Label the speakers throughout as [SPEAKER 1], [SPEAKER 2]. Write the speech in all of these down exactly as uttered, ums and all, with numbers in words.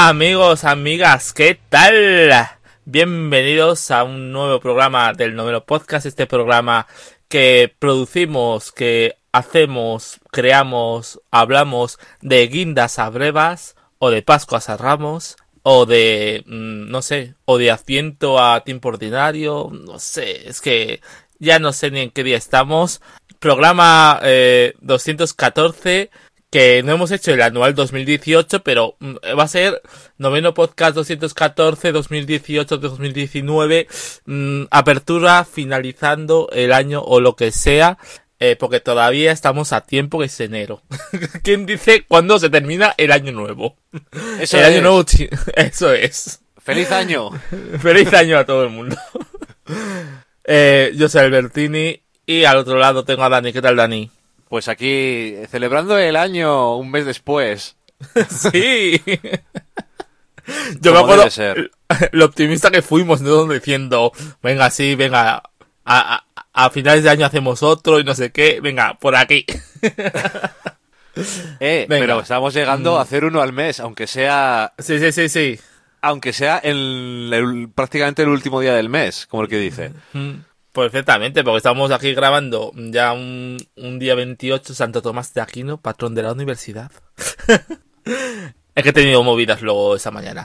[SPEAKER 1] Amigos, amigas, ¿qué tal? Bienvenidos a un nuevo programa del Noveno Podcast, este programa que producimos, que hacemos, creamos, hablamos de guindas a brevas, o de Pascuas a Ramos, o de, no sé, o de Adviento a tiempo ordinario, no sé, es que ya no sé ni en qué día estamos. Programa eh, doscientos catorce, que no hemos hecho el anual dos mil dieciocho, pero va a ser Noveno Podcast doscientos catorce, dos mil dieciocho, dos mil diecinueve, mmm, apertura, finalizando el año o lo que sea, eh, porque todavía estamos a tiempo, que es enero. ¿Quién dice cuándo se termina el año nuevo?
[SPEAKER 2] Eso
[SPEAKER 1] el
[SPEAKER 2] es.
[SPEAKER 1] año nuevo, eso es.
[SPEAKER 2] ¡Feliz año!
[SPEAKER 1] ¡Feliz año a todo el mundo! eh, yo soy Albertini y al otro lado tengo a Dani. ¿Qué tal, Dani?
[SPEAKER 2] Pues aquí, celebrando el año un mes después.
[SPEAKER 1] Sí. Yo me acuerdo lo optimista que fuimos, ¿no? Diciendo, venga, sí, venga, a, a, a finales de año hacemos otro y no sé qué, venga, por aquí.
[SPEAKER 2] Eh, venga. Pero estamos llegando mm. a hacer uno al mes, aunque sea...
[SPEAKER 1] Sí, sí, sí, sí.
[SPEAKER 2] Aunque sea el, el, prácticamente el último día del mes, como el que dice.
[SPEAKER 1] Mm. Perfectamente, porque estamos aquí grabando ya un, un día veintiocho, Santo Tomás de Aquino, patrón de la universidad. Es que he tenido movidas luego esa mañana.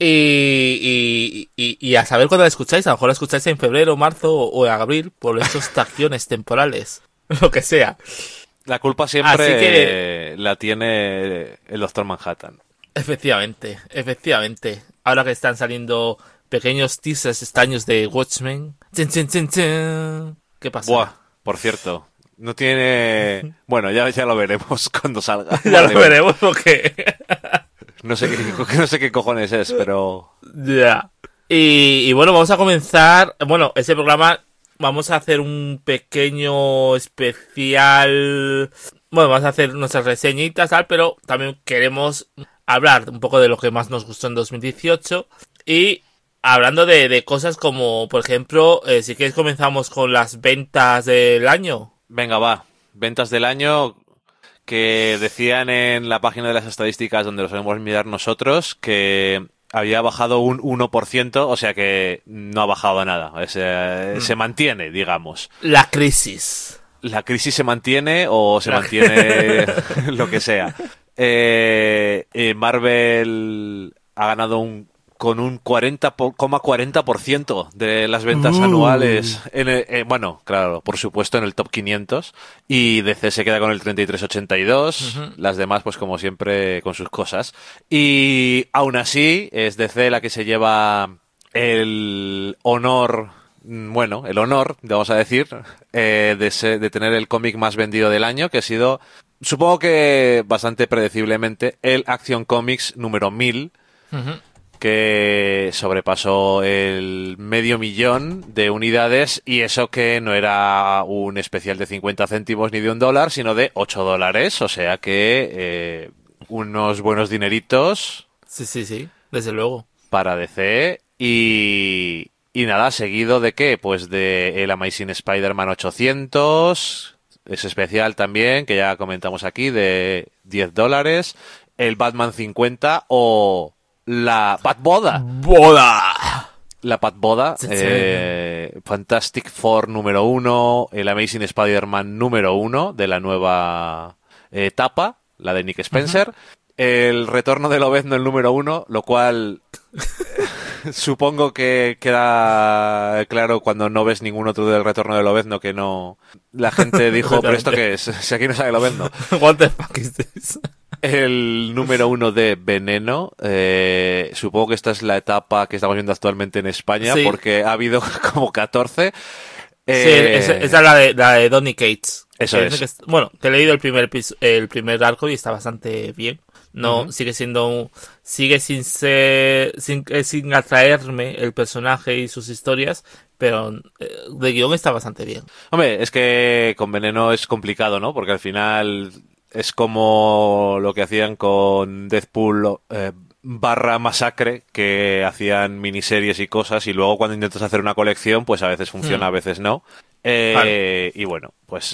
[SPEAKER 1] Y, y, y, y a saber cuándo la escucháis, a lo mejor la escucháis en febrero, marzo o en abril, por estos taquiones temporales, lo que sea.
[SPEAKER 2] La culpa siempre que... la tiene el doctor Manhattan.
[SPEAKER 1] Efectivamente, efectivamente. Ahora que están saliendo pequeños teasers extraños de Watchmen. Chin, chin, chin, chin. ¿Qué pasa?
[SPEAKER 2] Buah, por cierto, no tiene... Bueno, ya, ya lo veremos cuando salga.
[SPEAKER 1] Ya vale, lo veremos porque...
[SPEAKER 2] no sé qué, no sé qué cojones es, pero...
[SPEAKER 1] Ya. Yeah. Y, y bueno, vamos a comenzar... Bueno, ese programa vamos a hacer un pequeño especial... Bueno, vamos a hacer nuestras reseñitas, tal, pero también queremos hablar un poco de lo que más nos gustó en dos mil dieciocho y... Hablando de, de cosas como, por ejemplo, eh, si quieres comenzamos con las ventas del año.
[SPEAKER 2] Venga, va. Ventas del año que decían en la página de las estadísticas donde lo solemos mirar nosotros que había bajado un uno por ciento, o sea que no ha bajado nada. O sea, mm. Se mantiene, digamos.
[SPEAKER 1] La crisis.
[SPEAKER 2] La crisis se mantiene o se la... mantiene lo que sea. Eh, eh, Marvel ha ganado un con un cuarenta coma cuarenta por ciento de las ventas uh. anuales. En el, eh, bueno, claro, por supuesto en el top quinientos. Y D C se queda con el treinta y tres coma ochenta y dos. Uh-huh. Las demás, pues como siempre, con sus cosas. Y aún así, es D C la que se lleva el honor... Bueno, el honor, vamos a decir, eh, de, ser, de tener el cómic más vendido del año, que ha sido, supongo que bastante predeciblemente, el Action Comics número mil. Uh-huh. Que sobrepasó el medio millón de unidades y eso que no era un especial de cincuenta céntimos ni de un dólar, sino de ocho dólares, o sea que eh, unos buenos dineritos.
[SPEAKER 1] Sí, sí, sí, desde luego.
[SPEAKER 2] Para D C y, y nada, seguido de qué, pues de el Amazing Spider-Man ochocientos, ese especial también, que ya comentamos aquí, de diez dólares, el Batman cincuenta o... La Pat Boda.
[SPEAKER 1] ¡Boda!
[SPEAKER 2] La Pat Boda. Sí, sí. Eh, Fantastic Four número uno. El Amazing Spider-Man número uno de la nueva etapa. La de Nick Spencer. Uh-huh. El retorno de Lobezno el número uno. Lo cual... supongo que queda claro cuando no ves ningún otro del retorno de Lobezno que no... La gente dijo, ¿pero esto qué es? Si aquí no sale Lobezno.
[SPEAKER 1] What the fuck is this?
[SPEAKER 2] El número uno de Veneno, eh, supongo que esta es la etapa que estamos viendo actualmente en España, sí. Porque ha habido como catorce.
[SPEAKER 1] Eh, sí, esa, esa es la de, la de Donny Cates.
[SPEAKER 2] Eso
[SPEAKER 1] que
[SPEAKER 2] es.
[SPEAKER 1] Que, bueno, te he leído el primer el primer arco y está bastante bien. No, uh-huh. sigue siendo, sigue sin ser, sin, sin atraerme el personaje y sus historias, pero eh, de guión está bastante bien.
[SPEAKER 2] Hombre, es que con Veneno es complicado, ¿no? Porque al final... Es como lo que hacían con Deadpool eh, barra Masacre, que hacían miniseries y cosas, y luego cuando intentas hacer una colección, pues a veces funciona, mm. a veces no. Eh, vale. Y bueno, pues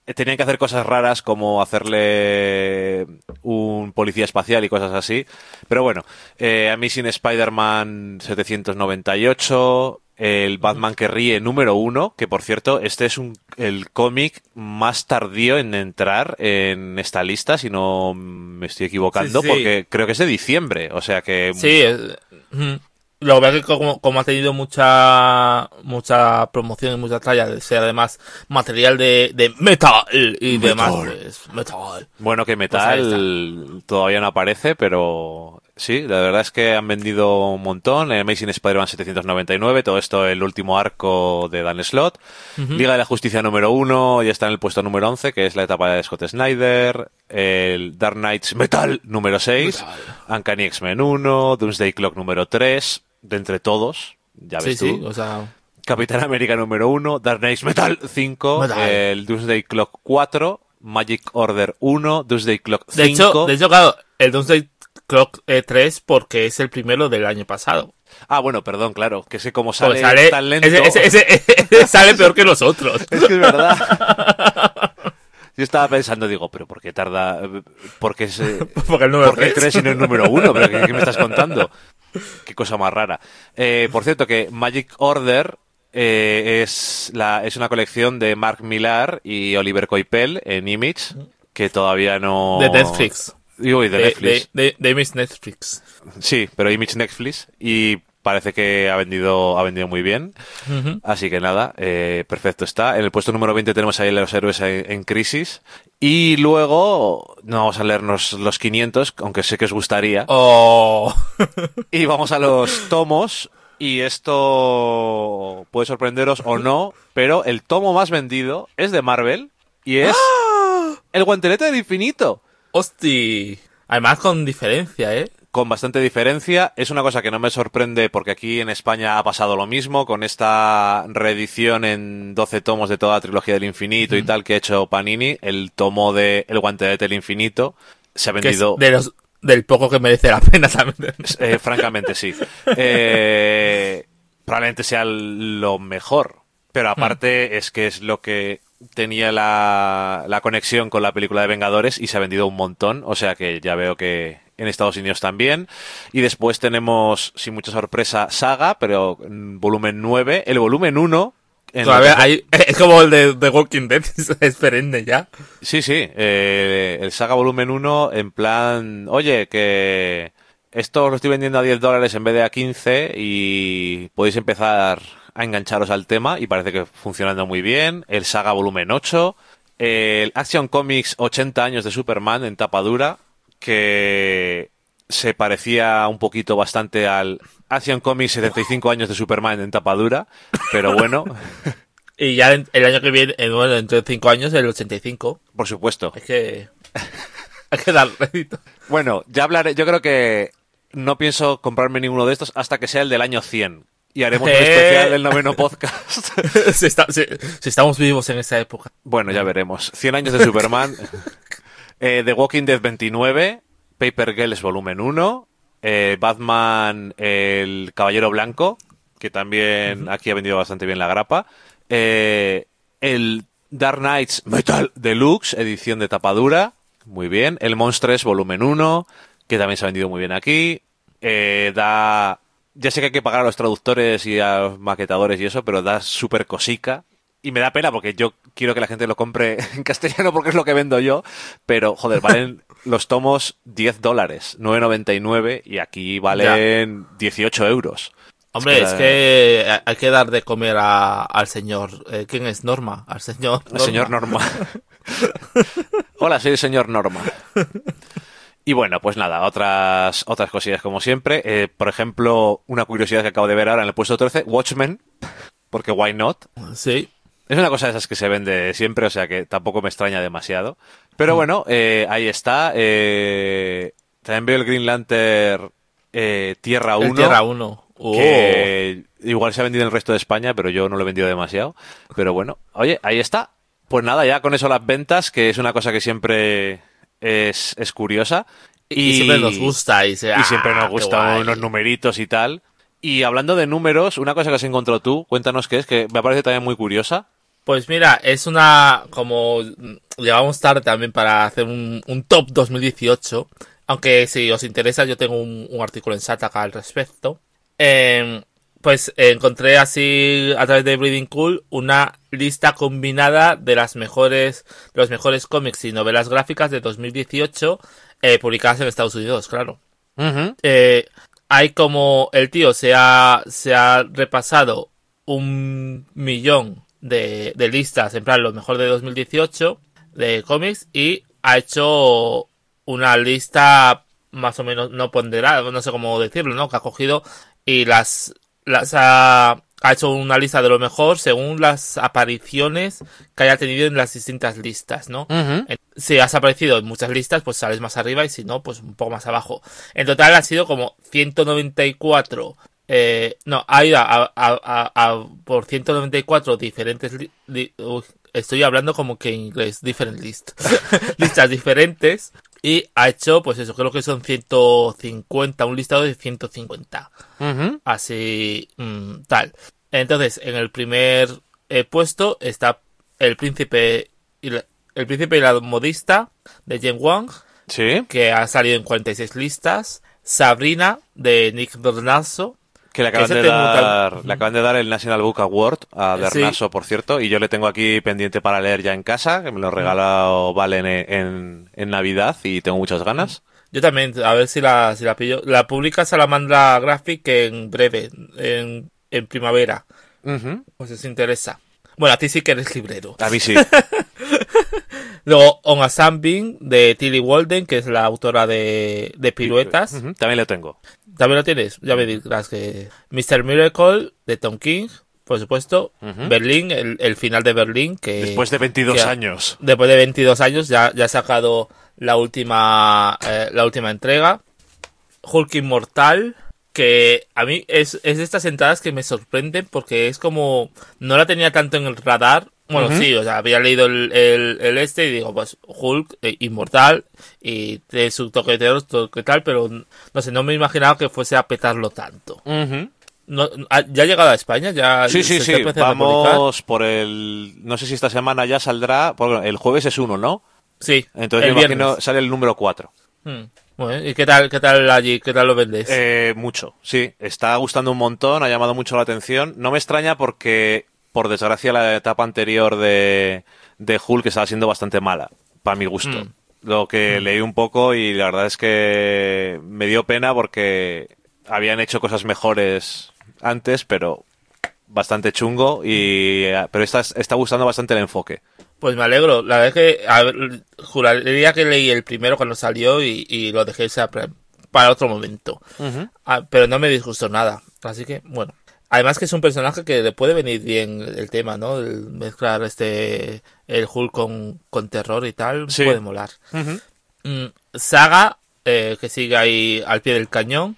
[SPEAKER 2] tenían que hacer cosas raras como hacerle un policía espacial y cosas así. Pero bueno, eh, Amazing Spider-Man setecientos noventa y ocho, el Batman que ríe número uno, que por cierto, este es un, el cómic más tardío en entrar en esta lista, si no me estoy equivocando,
[SPEAKER 1] Sí, sí.
[SPEAKER 2] porque creo que es de diciembre, o sea que...
[SPEAKER 1] Sí, es- mm. Lo que pasa es que como, como ha tenido mucha mucha promoción y mucha tralla de ser además material de, de metal y
[SPEAKER 2] Metal.
[SPEAKER 1] demás, pues metal.
[SPEAKER 2] Bueno, que
[SPEAKER 1] Pues ahí
[SPEAKER 2] Metal todavía no aparece, pero sí, la verdad es que han vendido un montón. Eh, Amazing Spider-Man setecientos noventa y nueve, todo esto el último arco de Dan Slott.
[SPEAKER 1] Ujú.
[SPEAKER 2] Liga de la Justicia número uno, ya está en el puesto número once, que es la etapa de Scott Snyder. El Dark Knights Metal número seis.
[SPEAKER 1] Metal.
[SPEAKER 2] Uncanny X-Men uno, Doomsday Clock número tres, de entre todos, ya
[SPEAKER 1] Sí,
[SPEAKER 2] ves
[SPEAKER 1] sí,
[SPEAKER 2] tú.
[SPEAKER 1] o sea,
[SPEAKER 2] Capitán América número uno, Dark Knights Metal cinco,
[SPEAKER 1] Metal.
[SPEAKER 2] el Doomsday Clock cuatro, Magic Order uno, Doomsday Clock
[SPEAKER 1] de hecho,
[SPEAKER 2] cinco.
[SPEAKER 1] de hecho, claro, el Doomsday Clock eh, tres porque es el primero del año pasado.
[SPEAKER 2] Ah, bueno, perdón, claro, que sé cómo
[SPEAKER 1] Pues
[SPEAKER 2] sale,
[SPEAKER 1] sale,
[SPEAKER 2] tan lento.
[SPEAKER 1] ese, ese- ese- ese sale peor que los otros.
[SPEAKER 2] Es que es verdad. Yo estaba pensando, digo, pero ¿por qué tarda? ¿Por qué, se...
[SPEAKER 1] Porque el número
[SPEAKER 2] ¿Por qué
[SPEAKER 1] tres.
[SPEAKER 2] tres y no el número uno? ¿Pero qué, qué me estás contando? Qué cosa más rara. Eh, por cierto, que Magic Order eh, es, la, es una colección de Mark Millar y Oliver Coipel en Image, que todavía no...
[SPEAKER 1] De Netflix.
[SPEAKER 2] Uy, de,
[SPEAKER 1] De,
[SPEAKER 2] Netflix.
[SPEAKER 1] de, de, de Miss Netflix.
[SPEAKER 2] Sí, pero Image Netflix. Y parece que ha vendido, ha vendido muy bien.
[SPEAKER 1] Ujú.
[SPEAKER 2] Así que nada, eh, perfecto está. En el puesto número veinte tenemos ahí los héroes en, en crisis. Y luego, no vamos a leernos los quinientos, aunque sé que os gustaría.
[SPEAKER 1] Oh.
[SPEAKER 2] Y vamos a los tomos. Y esto puede sorprenderos o no, pero el tomo más vendido es de Marvel y es el Guantelete del Infinito.
[SPEAKER 1] Hosti. Además con diferencia, ¿eh?
[SPEAKER 2] Con bastante diferencia. Es una cosa que no me sorprende porque aquí en España ha pasado lo mismo con esta reedición en doce tomos de toda la trilogía del infinito y tal que ha hecho Panini. El tomo de El Guantelete del Infinito se ha
[SPEAKER 1] Que es
[SPEAKER 2] vendido...
[SPEAKER 1] de los, del poco que merece la pena también.
[SPEAKER 2] Eh, francamente, sí. Eh, probablemente sea lo mejor. Pero aparte es que es lo que tenía la, la conexión con la película de Vengadores y se ha vendido un montón. O sea que ya veo que en Estados Unidos también. Y después tenemos, sin mucha sorpresa, Saga, pero en volumen nueve. El volumen uno... en
[SPEAKER 1] Todavía
[SPEAKER 2] lo que-
[SPEAKER 1] hay, es como el de The Walking Dead, es perenne ya.
[SPEAKER 2] Sí, sí, eh, el Saga Volumen uno en plan, oye, que esto lo estoy vendiendo a diez dólares en vez de a quince y podéis empezar a engancharos al tema y parece que funcionando muy bien. El Saga Volumen ocho, el Action Comics ochenta años de Superman en tapa dura, que se parecía un poquito bastante al Action Comics setenta y cinco años de Superman en tapa dura, pero bueno,
[SPEAKER 1] Y ya en- el año que viene, eh, bueno, dentro de cinco años, el ochenta y cinco.
[SPEAKER 2] por supuesto.
[SPEAKER 1] Es que hay que dar rédito.
[SPEAKER 2] Bueno, ya hablaré. Yo creo que no pienso comprarme ninguno de estos hasta que sea el del año cien. Y haremos un
[SPEAKER 1] Eh.
[SPEAKER 2] especial del noveno podcast.
[SPEAKER 1] si, está- si- si estamos vivos en esa época.
[SPEAKER 2] Bueno, ya veremos. cien años de Superman. eh, The Walking Dead veintinueve. Paper Girls volumen uno. eh, Batman el Caballero Blanco, que también aquí ha vendido bastante bien la grapa. Eh, el Dark Knights Metal Deluxe, edición de tapadura. Muy bien. El Monstres volumen uno, que también se ha vendido muy bien aquí. Eh, da... Ya sé que hay que pagar a los traductores y a los maquetadores y eso, pero da súper cosica. Y me da pena porque yo quiero que la gente lo compre en castellano porque es lo que vendo yo. Pero, joder, valen los tomos diez dólares, nueve noventa y nueve, y aquí valen dieciocho euros.
[SPEAKER 1] Hombre,
[SPEAKER 2] Es
[SPEAKER 1] es
[SPEAKER 2] que
[SPEAKER 1] que hay que dar de comer a- al señor. eh, ¿Quién es Norma? Al señor
[SPEAKER 2] El señor Norma. Hola, soy el señor Norma. Y bueno, pues nada, otras otras cosillas como siempre. Eh, por ejemplo, una curiosidad que acabo de ver ahora en el puesto trece, Watchmen, porque why not?
[SPEAKER 1] Sí.
[SPEAKER 2] Es una cosa de esas que se vende siempre, o sea que tampoco me extraña demasiado. Pero bueno, eh, ahí está. Eh, también veo el Green Lantern eh, Tierra
[SPEAKER 1] El
[SPEAKER 2] uno.
[SPEAKER 1] Tierra uno. Oh.
[SPEAKER 2] Que igual se ha vendido en el resto de España, pero yo no lo he vendido demasiado. Pero bueno, oye, ahí está. Pues nada, ya con eso las ventas, que es una cosa que siempre es, es curiosa.
[SPEAKER 1] Y, y siempre nos gusta. Y, se,
[SPEAKER 2] y siempre
[SPEAKER 1] ¡ah,
[SPEAKER 2] nos
[SPEAKER 1] qué
[SPEAKER 2] gustan
[SPEAKER 1] guay!
[SPEAKER 2] unos numeritos y tal. Y hablando de números, una cosa que has encontrado tú, cuéntanos qué es, que me parece también muy curiosa.
[SPEAKER 1] Pues mira, es una... como llegamos tarde también para hacer un, un top dos mil dieciocho, aunque si os interesa yo tengo un, un artículo en Shataka al respecto. Eh, pues eh, encontré así a través de Breeding Cool una lista combinada de las mejores de los mejores cómics y novelas gráficas de dos mil dieciocho eh, publicadas en Estados Unidos, claro.
[SPEAKER 2] Uh-huh.
[SPEAKER 1] Eh, hay como el tío se ha, se ha repasado un millón de, de listas, en plan, lo mejor de dos mil dieciocho de cómics, y ha hecho una lista más o menos no ponderada, no sé cómo decirlo, ¿no? Que ha cogido y las, las ha, ha hecho una lista de lo mejor según las apariciones que haya tenido en las distintas listas, ¿no?
[SPEAKER 2] Uh-huh.
[SPEAKER 1] Si has aparecido en muchas listas, pues sales más arriba, y si no, pues un poco más abajo. En total ha sido como ciento noventa y cuatro... Eh, no, ha ido a, a, a, a por ciento noventa y cuatro diferentes... Li, li, uy, estoy hablando como que en inglés, different list. Listas diferentes. Y ha hecho, pues eso, creo que son ciento cincuenta, un listado de ciento cincuenta.
[SPEAKER 2] Uh-huh.
[SPEAKER 1] Así, mmm, tal. Entonces, en el primer eh, puesto está El Príncipe y la, El Príncipe y la Modista, de Jen Wang.
[SPEAKER 2] Sí.
[SPEAKER 1] Que ha salido en cuarenta y seis listas. Sabrina, de Nick Dornaso.
[SPEAKER 2] Que le acaban,
[SPEAKER 1] que
[SPEAKER 2] de
[SPEAKER 1] tengo
[SPEAKER 2] dar,
[SPEAKER 1] tal...
[SPEAKER 2] le acaban de dar el National Book Award a Dornaso,
[SPEAKER 1] Sí.
[SPEAKER 2] por cierto, y yo le tengo aquí pendiente para leer ya en casa, que me lo regaló Valen en, en, en Navidad y tengo muchas ganas.
[SPEAKER 1] Yo también, a ver si la, si la pillo. La publica Salamandra Graphic en breve, en, en primavera.
[SPEAKER 2] Uh-huh.
[SPEAKER 1] Pues si os interesa. Bueno, a ti sí que eres librero.
[SPEAKER 2] A mí sí.
[SPEAKER 1] Luego, On a Sunbeam, de Tilly Walden, que es la autora de, de Piruetas.
[SPEAKER 2] Uh-huh. También lo tengo.
[SPEAKER 1] ¿También lo tienes? Ya me dirás que... mister Miracle, de Tom King, por supuesto.
[SPEAKER 2] Uh-huh.
[SPEAKER 1] Berlín, el, el final de Berlín, que...
[SPEAKER 2] Después de veintidós
[SPEAKER 1] que,
[SPEAKER 2] años.
[SPEAKER 1] Después de veintidós años ya, ya ha sacado la última, eh, la última entrega. Hulk Inmortal, que a mí es, es de estas entradas que me sorprenden porque es como... no la tenía tanto en el radar. Bueno, uh-huh. sí, o sea, había leído el, el, el este y digo, pues Hulk, eh, inmortal, y de su toque de terror, toque tal, pero no sé, no me imaginaba que fuese a petarlo tanto.
[SPEAKER 2] Uh-huh.
[SPEAKER 1] No, ¿ya ha llegado a España? ¿Ya
[SPEAKER 2] sí, sí, sí, vamos por el... no sé si esta semana ya saldrá, porque el jueves es uno, ¿no?
[SPEAKER 1] Sí,
[SPEAKER 2] entonces
[SPEAKER 1] el
[SPEAKER 2] me imagino
[SPEAKER 1] viernes.
[SPEAKER 2] Sale el número cuatro.
[SPEAKER 1] Hmm. Bueno, ¿y qué tal, qué tal allí? ¿Qué tal lo vendes?
[SPEAKER 2] Eh, mucho, sí, está gustando un montón, ha llamado mucho la atención. No me extraña porque... por desgracia, la etapa anterior de, de Hulk estaba siendo bastante mala, para mi gusto. Mm. Lo que mm. leí un poco y la verdad es que me dio pena porque habían hecho cosas mejores antes, pero bastante chungo, y pero está, está gustando bastante el enfoque.
[SPEAKER 1] Pues me alegro. La verdad es que a ver, juraría que leí el primero cuando salió y, y lo dejé para otro momento. Uh-huh. Ah, pero no me disgustó nada. Así que, bueno. Además que es un personaje que le puede venir bien el tema, ¿no? El mezclar este el Hulk con, con terror y tal, sí. Puede molar. Uh-huh. Mm, Saga, eh, que sigue ahí al pie del cañón.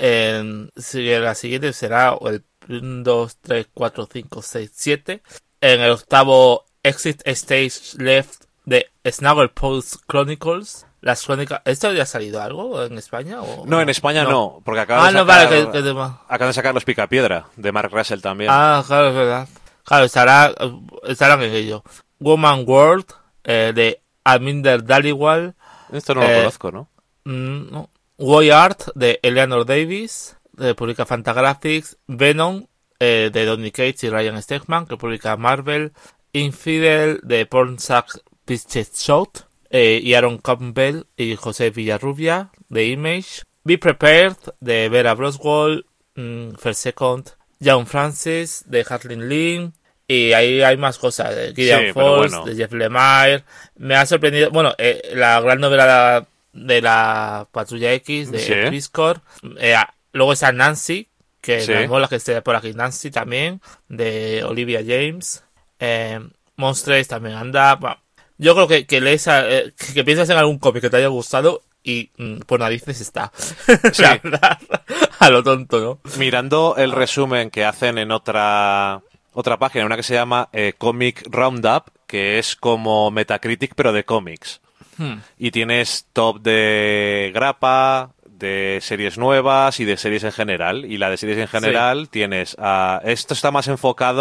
[SPEAKER 1] Eh, sigue la siguiente, será el uno, dos, tres, cuatro, cinco, seis, siete. En el octavo, Exit Stage Left de Snagglepuss Chronicles. Las crónicas... ¿Esto ya ha salido algo en España? O...
[SPEAKER 2] No, en España no, no porque acaba
[SPEAKER 1] ah,
[SPEAKER 2] de sacar...
[SPEAKER 1] no, vale, que, que...
[SPEAKER 2] acaban de sacar Los Picapiedra, de Mark Russell también.
[SPEAKER 1] Ah, claro, es verdad. Claro, estará, estarán en ello. Woman World, eh, de Aminder Dhaliwal.
[SPEAKER 2] Esto no eh, lo conozco, ¿no?
[SPEAKER 1] Mm, no. Way Art, de Eleanor Davis, de publica Fantagraphics. Venom, eh, de Donny Cates y Ryan Stegman, que publica Marvel. Infidel, de Pornsack Pictures Shot. Eh, y Aaron Campbell y José Villarrubia, de Image. Be Prepared, de Vera Broswell, mm, First Second. John Francis, de Hartlin Lynn. Y ahí hay más cosas, de Gideon sí, Falls, bueno. de Jeff Lemire. Me ha sorprendido, bueno, eh, la gran novela de la Patrulla X, de
[SPEAKER 2] sí.
[SPEAKER 1] Briscore. Eh, luego está Nancy, que
[SPEAKER 2] sí.
[SPEAKER 1] me mola que esté por aquí. Nancy también, de Olivia James. Eh, Monstres también anda... Bueno, yo creo que, que lees a, eh, que piensas en algún cómic que te haya gustado y mm, por narices está. Sí. La verdad, a lo tonto, ¿no?
[SPEAKER 2] Mirando el resumen que hacen en otra otra página, una que se llama eh, Comic Roundup, que es como Metacritic pero de cómics. Hmm. Y tienes top de grapa, de series nuevas y de series en general. Y la de series en general sí. tienes... Uh, esto está más enfocado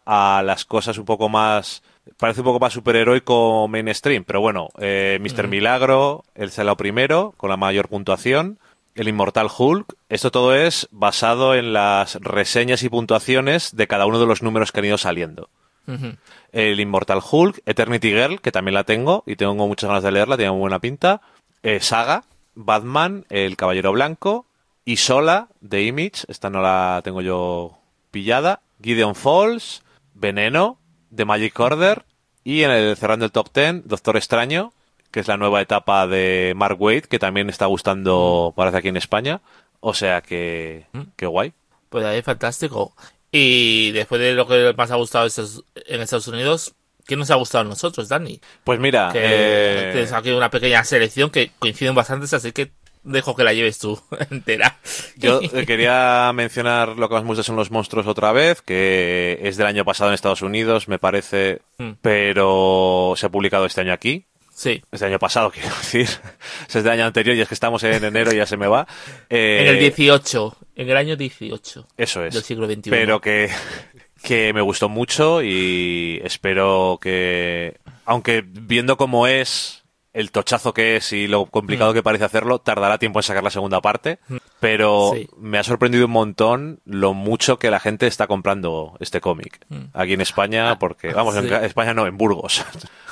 [SPEAKER 2] a las cosas un poco más... Parece un poco más superheroico mainstream, pero bueno, eh, míster Mm. Milagro, el Salao primero, con la mayor puntuación, el Inmortal Hulk, esto todo es basado en las reseñas y puntuaciones de cada uno de los números que han ido saliendo. Uh-huh. El Inmortal Hulk, Eternity Girl, que también la tengo, y tengo muchas ganas de leerla, tiene muy buena pinta, eh, Saga, Batman, El Caballero Blanco, Isola, de Image, esta no la tengo yo pillada, Gideon Falls, Veneno, de Magic Order, y en el cerrando el top diez, Doctor Extraño, que es la nueva etapa de Mark Waid, que también está gustando, parece, aquí en España. O sea que, que guay.
[SPEAKER 1] Pues ahí fantástico. Y después de lo que más ha gustado en Estados Unidos, ¿qué nos ha gustado a nosotros, Dani?
[SPEAKER 2] Pues mira,
[SPEAKER 1] que
[SPEAKER 2] eh...
[SPEAKER 1] tienes aquí una pequeña selección que coinciden bastantes, así que dejo que la lleves tú entera.
[SPEAKER 2] Yo quería mencionar lo que más me gusta son los monstruos otra vez, que es del año pasado en Estados Unidos, me parece, mm. pero se ha publicado este año aquí.
[SPEAKER 1] Sí.
[SPEAKER 2] Este año pasado, quiero decir. Es del año anterior y es que estamos en enero y ya se me va.
[SPEAKER 1] Eh... En el dieciocho, en el año dieciocho.
[SPEAKER 2] Eso es.
[SPEAKER 1] Del siglo veintiuno.
[SPEAKER 2] Pero que, que me gustó mucho y espero que, aunque viendo cómo es... el tochazo que es y lo complicado mm. que parece hacerlo, tardará tiempo en sacar la segunda parte, mm. pero sí. me ha sorprendido un montón lo mucho que la gente está comprando este cómic. Mm. Aquí en España, porque, vamos, sí. en España no, en Burgos.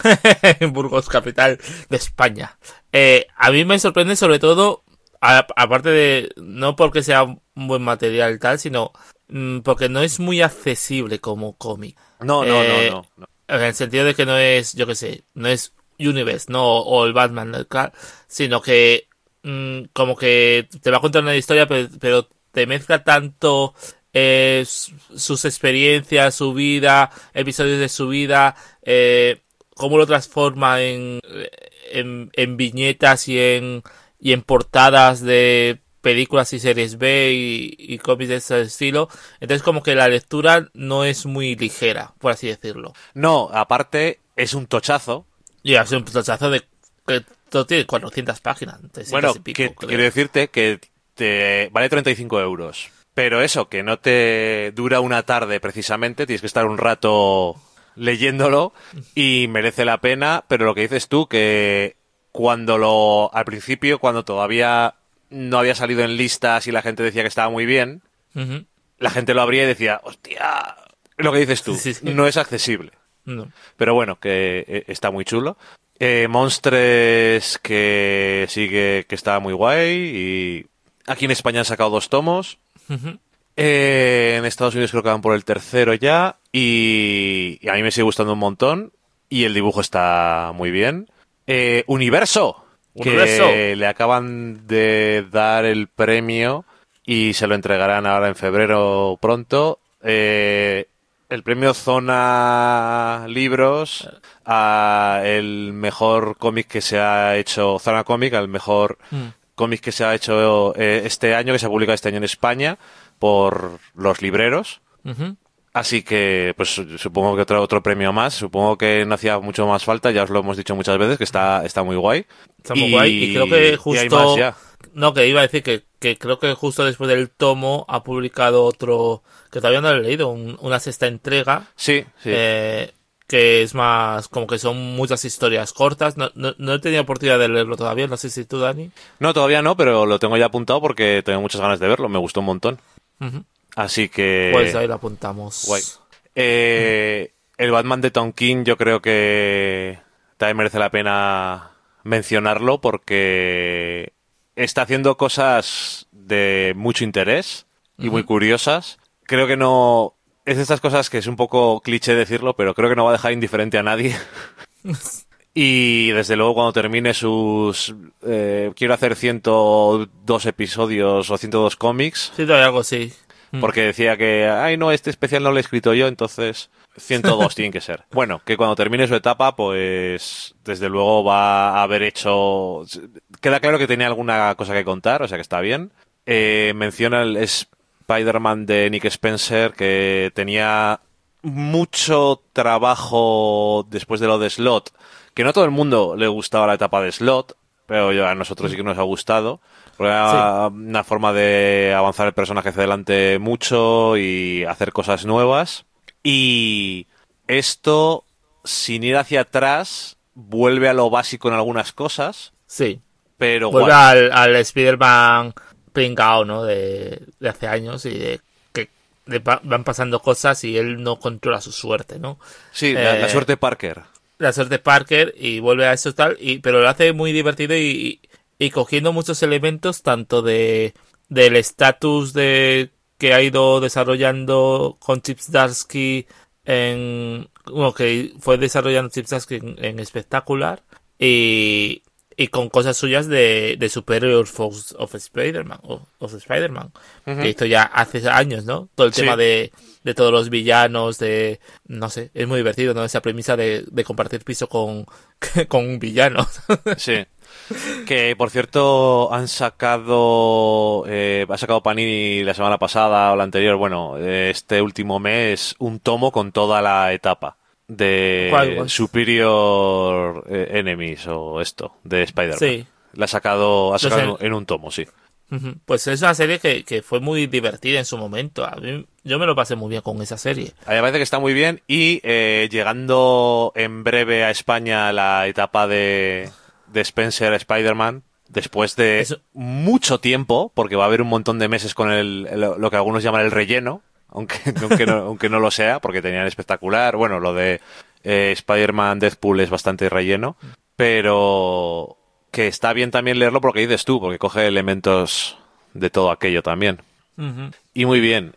[SPEAKER 1] En Burgos, capital de España. Eh, a mí me sorprende sobre todo, a, aparte de, no porque sea un buen material tal, sino mm, porque no es muy accesible como cómic.
[SPEAKER 2] No, no, eh, no, no, no.
[SPEAKER 1] En el sentido de que no es, yo qué sé, no es Universe, no, o el Batman, sino que mmm, como que te va a contar una historia, pero, pero te mezcla tanto eh, sus experiencias, su vida, episodios de su vida, eh, cómo lo transforma en, en, en viñetas y en, y en portadas de películas y series B y, y cómics de ese estilo. Entonces como que la lectura no es muy ligera, por así decirlo.
[SPEAKER 2] No, aparte es un tochazo.
[SPEAKER 1] Y ha sido un tochazo de que todo tiene cuatrocientas páginas.
[SPEAKER 2] Bueno,
[SPEAKER 1] pico,
[SPEAKER 2] que, quiero decirte que te vale treinta y cinco euros. Pero eso, que no te dura una tarde precisamente, tienes que estar un rato leyéndolo y merece la pena, pero lo que dices tú, que cuando lo, al principio, cuando todavía no había salido en listas y la gente decía que estaba muy bien, uh-huh. la gente lo abría y decía, hostia, lo que dices tú, sí, sí. no es accesible.
[SPEAKER 1] No.
[SPEAKER 2] Pero bueno, que eh, está muy chulo. Eh, Monstres, que sigue, que está muy guay. Y aquí en España han sacado dos tomos. Uh-huh. Eh, en Estados Unidos creo que van por el tercero ya. Y, y a mí me sigue gustando un montón. Y el dibujo está muy bien. Eh, Universo,
[SPEAKER 1] Universo,
[SPEAKER 2] que le acaban de dar el premio y se lo entregarán ahora en febrero pronto. Eh... El premio Zona Libros a el mejor cómic que se ha hecho, Zona Cómic, al mejor mm. cómic que se ha hecho eh, este año, que se ha publicado este año en España por los libreros. Uh-huh. Así que, pues supongo que otro, otro premio más. Supongo que no hacía mucho más falta, ya os lo hemos dicho muchas veces, que está, está muy guay.
[SPEAKER 1] Está muy y, guay y creo que justo... No, que iba a decir que, que creo que justo después del tomo ha publicado otro, que todavía no lo he leído, un, una sexta entrega.
[SPEAKER 2] Sí, sí.
[SPEAKER 1] Eh, que es más, como que son muchas historias cortas. No, no, no he tenido oportunidad de leerlo todavía, no sé si tú, Dani.
[SPEAKER 2] No, todavía no, pero lo tengo ya apuntado porque tengo muchas ganas de verlo, me gustó un montón. Uh-huh. Así que...
[SPEAKER 1] Pues ahí lo apuntamos.
[SPEAKER 2] Guay. Eh, uh-huh. El Batman de Tom King yo creo que también merece la pena mencionarlo porque... está haciendo cosas de mucho interés y uh-huh. muy curiosas. Creo que no... Es de estas cosas que es un poco cliché decirlo, pero creo que no va a dejar indiferente a nadie. Y desde luego cuando termine sus... Eh, quiero hacer ciento dos episodios o ciento dos cómics.
[SPEAKER 1] Sí, hay algo así.
[SPEAKER 2] Porque decía que, ay no, este especial no lo he escrito yo, entonces ciento dos tienen que ser. Bueno, que cuando termine su etapa, pues desde luego va a haber hecho... Queda claro que tenía alguna cosa que contar, o sea que está bien. Eh, menciona el Spider-Man de Nick Spencer, que tenía mucho trabajo después de lo de Slott, que no a todo el mundo le gustaba la etapa de Slott, pero a nosotros sí que nos ha gustado. Porque era sí. una forma de avanzar el personaje hacia adelante mucho y hacer cosas nuevas. Y esto, sin ir hacia atrás, vuelve a lo básico en algunas cosas,
[SPEAKER 1] Sí.
[SPEAKER 2] pero
[SPEAKER 1] Vuelve
[SPEAKER 2] guay.
[SPEAKER 1] al, al Spider-Man pringao, ¿no? De, de hace años y de que le va- van pasando cosas y él no controla su suerte, ¿no?
[SPEAKER 2] Sí, la, la
[SPEAKER 1] Eh,
[SPEAKER 2] suerte de Parker.
[SPEAKER 1] la suerte de Parker y vuelve a eso tal, y, pero lo hace muy divertido y, y cogiendo muchos elementos tanto de del estatus de que ha ido desarrollando con Chip Zdarsky en bueno, que fue desarrollando Chip Zdarsky en, en Spectacular y, y con cosas suyas de, de Superior Force of Spider-Man o of Spider-Man
[SPEAKER 2] Ujú.
[SPEAKER 1] que hizo ya hace años, ¿no? Todo el
[SPEAKER 2] Sí.
[SPEAKER 1] tema de, de todos los villanos, de no sé, es muy divertido, ¿no? Esa premisa de, de compartir piso con, con un villano.
[SPEAKER 2] Sí. Que, por cierto, han sacado, eh, ha sacado Panini la semana pasada o la anterior, bueno, eh, este último mes, un tomo con toda la etapa
[SPEAKER 1] ¿Cuál,
[SPEAKER 2] de
[SPEAKER 1] cuál?
[SPEAKER 2] Superior eh, Enemies o esto, de Spider-Man.
[SPEAKER 1] Sí.
[SPEAKER 2] La ha sacado, ha
[SPEAKER 1] sé.
[SPEAKER 2] sacado en un tomo, sí.
[SPEAKER 1] Ujú. Pues es una serie que, que fue muy divertida en su momento. A mí, yo me lo pasé muy bien con esa serie.
[SPEAKER 2] A mí me parece que está muy bien y eh, llegando en breve a España la etapa de, de Spencer Spider-Man, después de
[SPEAKER 1] Eso,
[SPEAKER 2] mucho tiempo, porque va a haber un montón de meses con el, el- lo que algunos llaman el relleno, aunque, aunque, no, aunque no lo sea, porque tenían espectacular. Bueno, lo de eh, Spider-Man Deadpool es bastante relleno, pero que está bien también leerlo porque dices tú, porque coge elementos de todo aquello también.
[SPEAKER 1] ujú.
[SPEAKER 2] Y muy bien.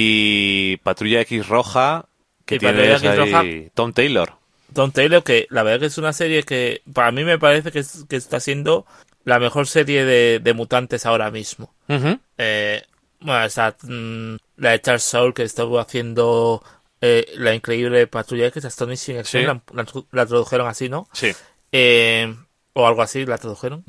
[SPEAKER 2] Y Patrulla X Roja, que
[SPEAKER 1] Y Patrulla
[SPEAKER 2] tienes
[SPEAKER 1] X
[SPEAKER 2] ahí
[SPEAKER 1] Roja,
[SPEAKER 2] Tom Taylor.
[SPEAKER 1] Tom Taylor, que la verdad que es una serie que para mí me parece que, es- que está siendo la mejor serie de, de mutantes ahora mismo.
[SPEAKER 2] Ujú.
[SPEAKER 1] Eh, bueno, esa, mm, la de Charles Soule que estuvo haciendo eh, la increíble Patrulla X, Astonishing
[SPEAKER 2] Sí,
[SPEAKER 1] X-Men, la, la, la tradujeron así, ¿no?
[SPEAKER 2] sí,
[SPEAKER 1] Eh, o algo así, la tradujeron.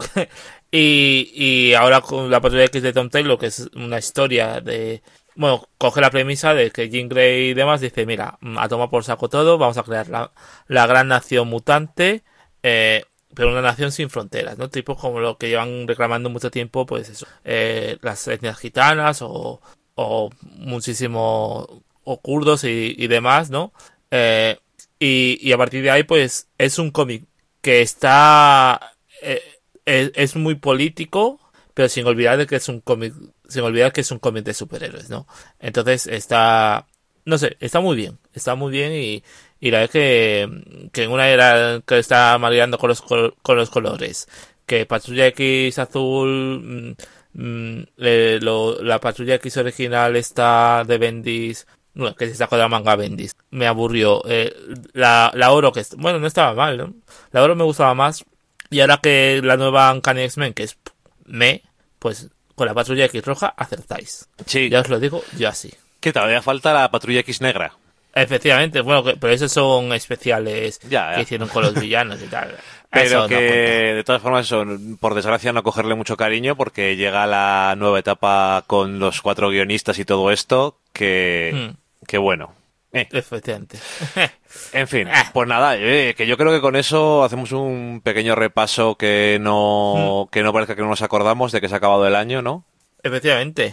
[SPEAKER 1] y, y ahora con la Patrulla X de Tom Taylor, que es una historia de... Bueno, coge la premisa de que Jean Grey y demás dice, mira, a tomar por saco todo, vamos a crear la, la gran nación mutante, eh, pero una nación sin fronteras, ¿no? Tipo como lo que llevan reclamando mucho tiempo, pues eso, eh, las etnias gitanas o, o muchísimo, o kurdos y, y demás, ¿no? Eh, y, y a partir de ahí, pues, es un cómic que está, eh, es, es muy político, pero sin olvidar de que es un cómic, sin olvidar que es un cómic de superhéroes, ¿no? Entonces está, no sé, está muy bien, está muy bien y, y la verdad es que, que en una era que está mareando con los, col- con los colores, que Patrulla X azul, mm, mm, eh, lo- la Patrulla X original está de Bendis, bueno, que se sacó de la manga Bendis, me aburrió. Eh, la, la oro que, est- bueno, no estaba mal, ¿no? La oro me gustaba más. Y ahora que la nueva Uncanny X-Men, que es me, pues con la Patrulla X roja acertáis.
[SPEAKER 2] sí.
[SPEAKER 1] Ya os lo digo, yo así.
[SPEAKER 2] Que todavía falta la Patrulla X negra.
[SPEAKER 1] Efectivamente, bueno, que- pero esos son especiales
[SPEAKER 2] Ya,
[SPEAKER 1] que
[SPEAKER 2] ya.
[SPEAKER 1] hicieron con los villanos y tal.
[SPEAKER 2] Pero
[SPEAKER 1] Eso
[SPEAKER 2] que,
[SPEAKER 1] no cuenta.
[SPEAKER 2] de todas formas, eso, por desgracia, no cogerle mucho cariño porque llega la nueva etapa con los cuatro guionistas y todo esto, que,
[SPEAKER 1] Hmm,
[SPEAKER 2] que bueno. Eh,
[SPEAKER 1] efectivamente.
[SPEAKER 2] En fin,
[SPEAKER 1] Ah,
[SPEAKER 2] pues nada, eh, que yo creo que con eso hacemos un pequeño repaso que
[SPEAKER 1] hmm,
[SPEAKER 2] no, que no parezca que no nos acordamos de que se ha acabado el año, ¿no?
[SPEAKER 1] efectivamente.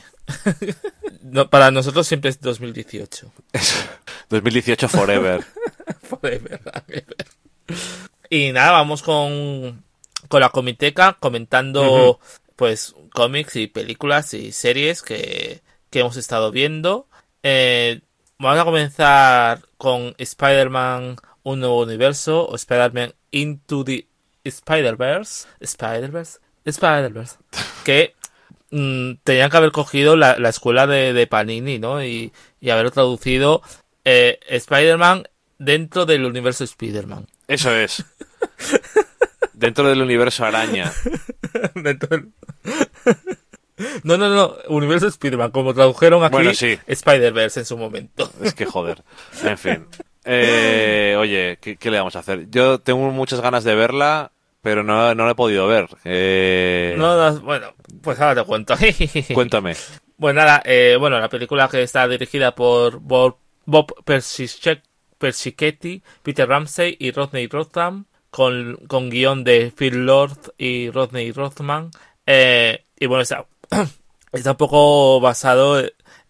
[SPEAKER 1] No, para nosotros siempre es dos mil dieciocho.
[SPEAKER 2] dos mil dieciocho forever.
[SPEAKER 1] Forever, forever. Y nada, vamos con, con la comiteca comentando
[SPEAKER 2] Ujú.
[SPEAKER 1] pues cómics y películas y series que, que hemos estado viendo. Eh, vamos a comenzar con Spider-Man Un Nuevo Universo o Spider-Man Into the Spider-Verse. Spider-Verse. Spider-Verse. Que mm, tenían que haber cogido la, la escuela de, de Panini, ¿no? Y, y haberlo traducido eh, Spider-Man dentro del universo Spider-Man.
[SPEAKER 2] Eso es. Dentro del universo araña.
[SPEAKER 1] Dentro del- No, no, no, universo Spider-Man, como tradujeron aquí
[SPEAKER 2] Bueno, sí.
[SPEAKER 1] Spider-Verse en su momento.
[SPEAKER 2] Es que joder. En fin. Eh, oye, ¿qué, qué le vamos a hacer? Yo tengo muchas ganas de verla, pero no, no la he podido ver. Eh,
[SPEAKER 1] No, no, bueno, pues ahora te cuento.
[SPEAKER 2] Cuéntame.
[SPEAKER 1] Pues nada, eh, bueno, la película que está dirigida por Bob, Bob Persiche- Persichetti, Peter Ramsey y Rodney Rothman, con, con guión de Phil Lord y Rodney Rothman. Eh, y bueno, está, está un poco basado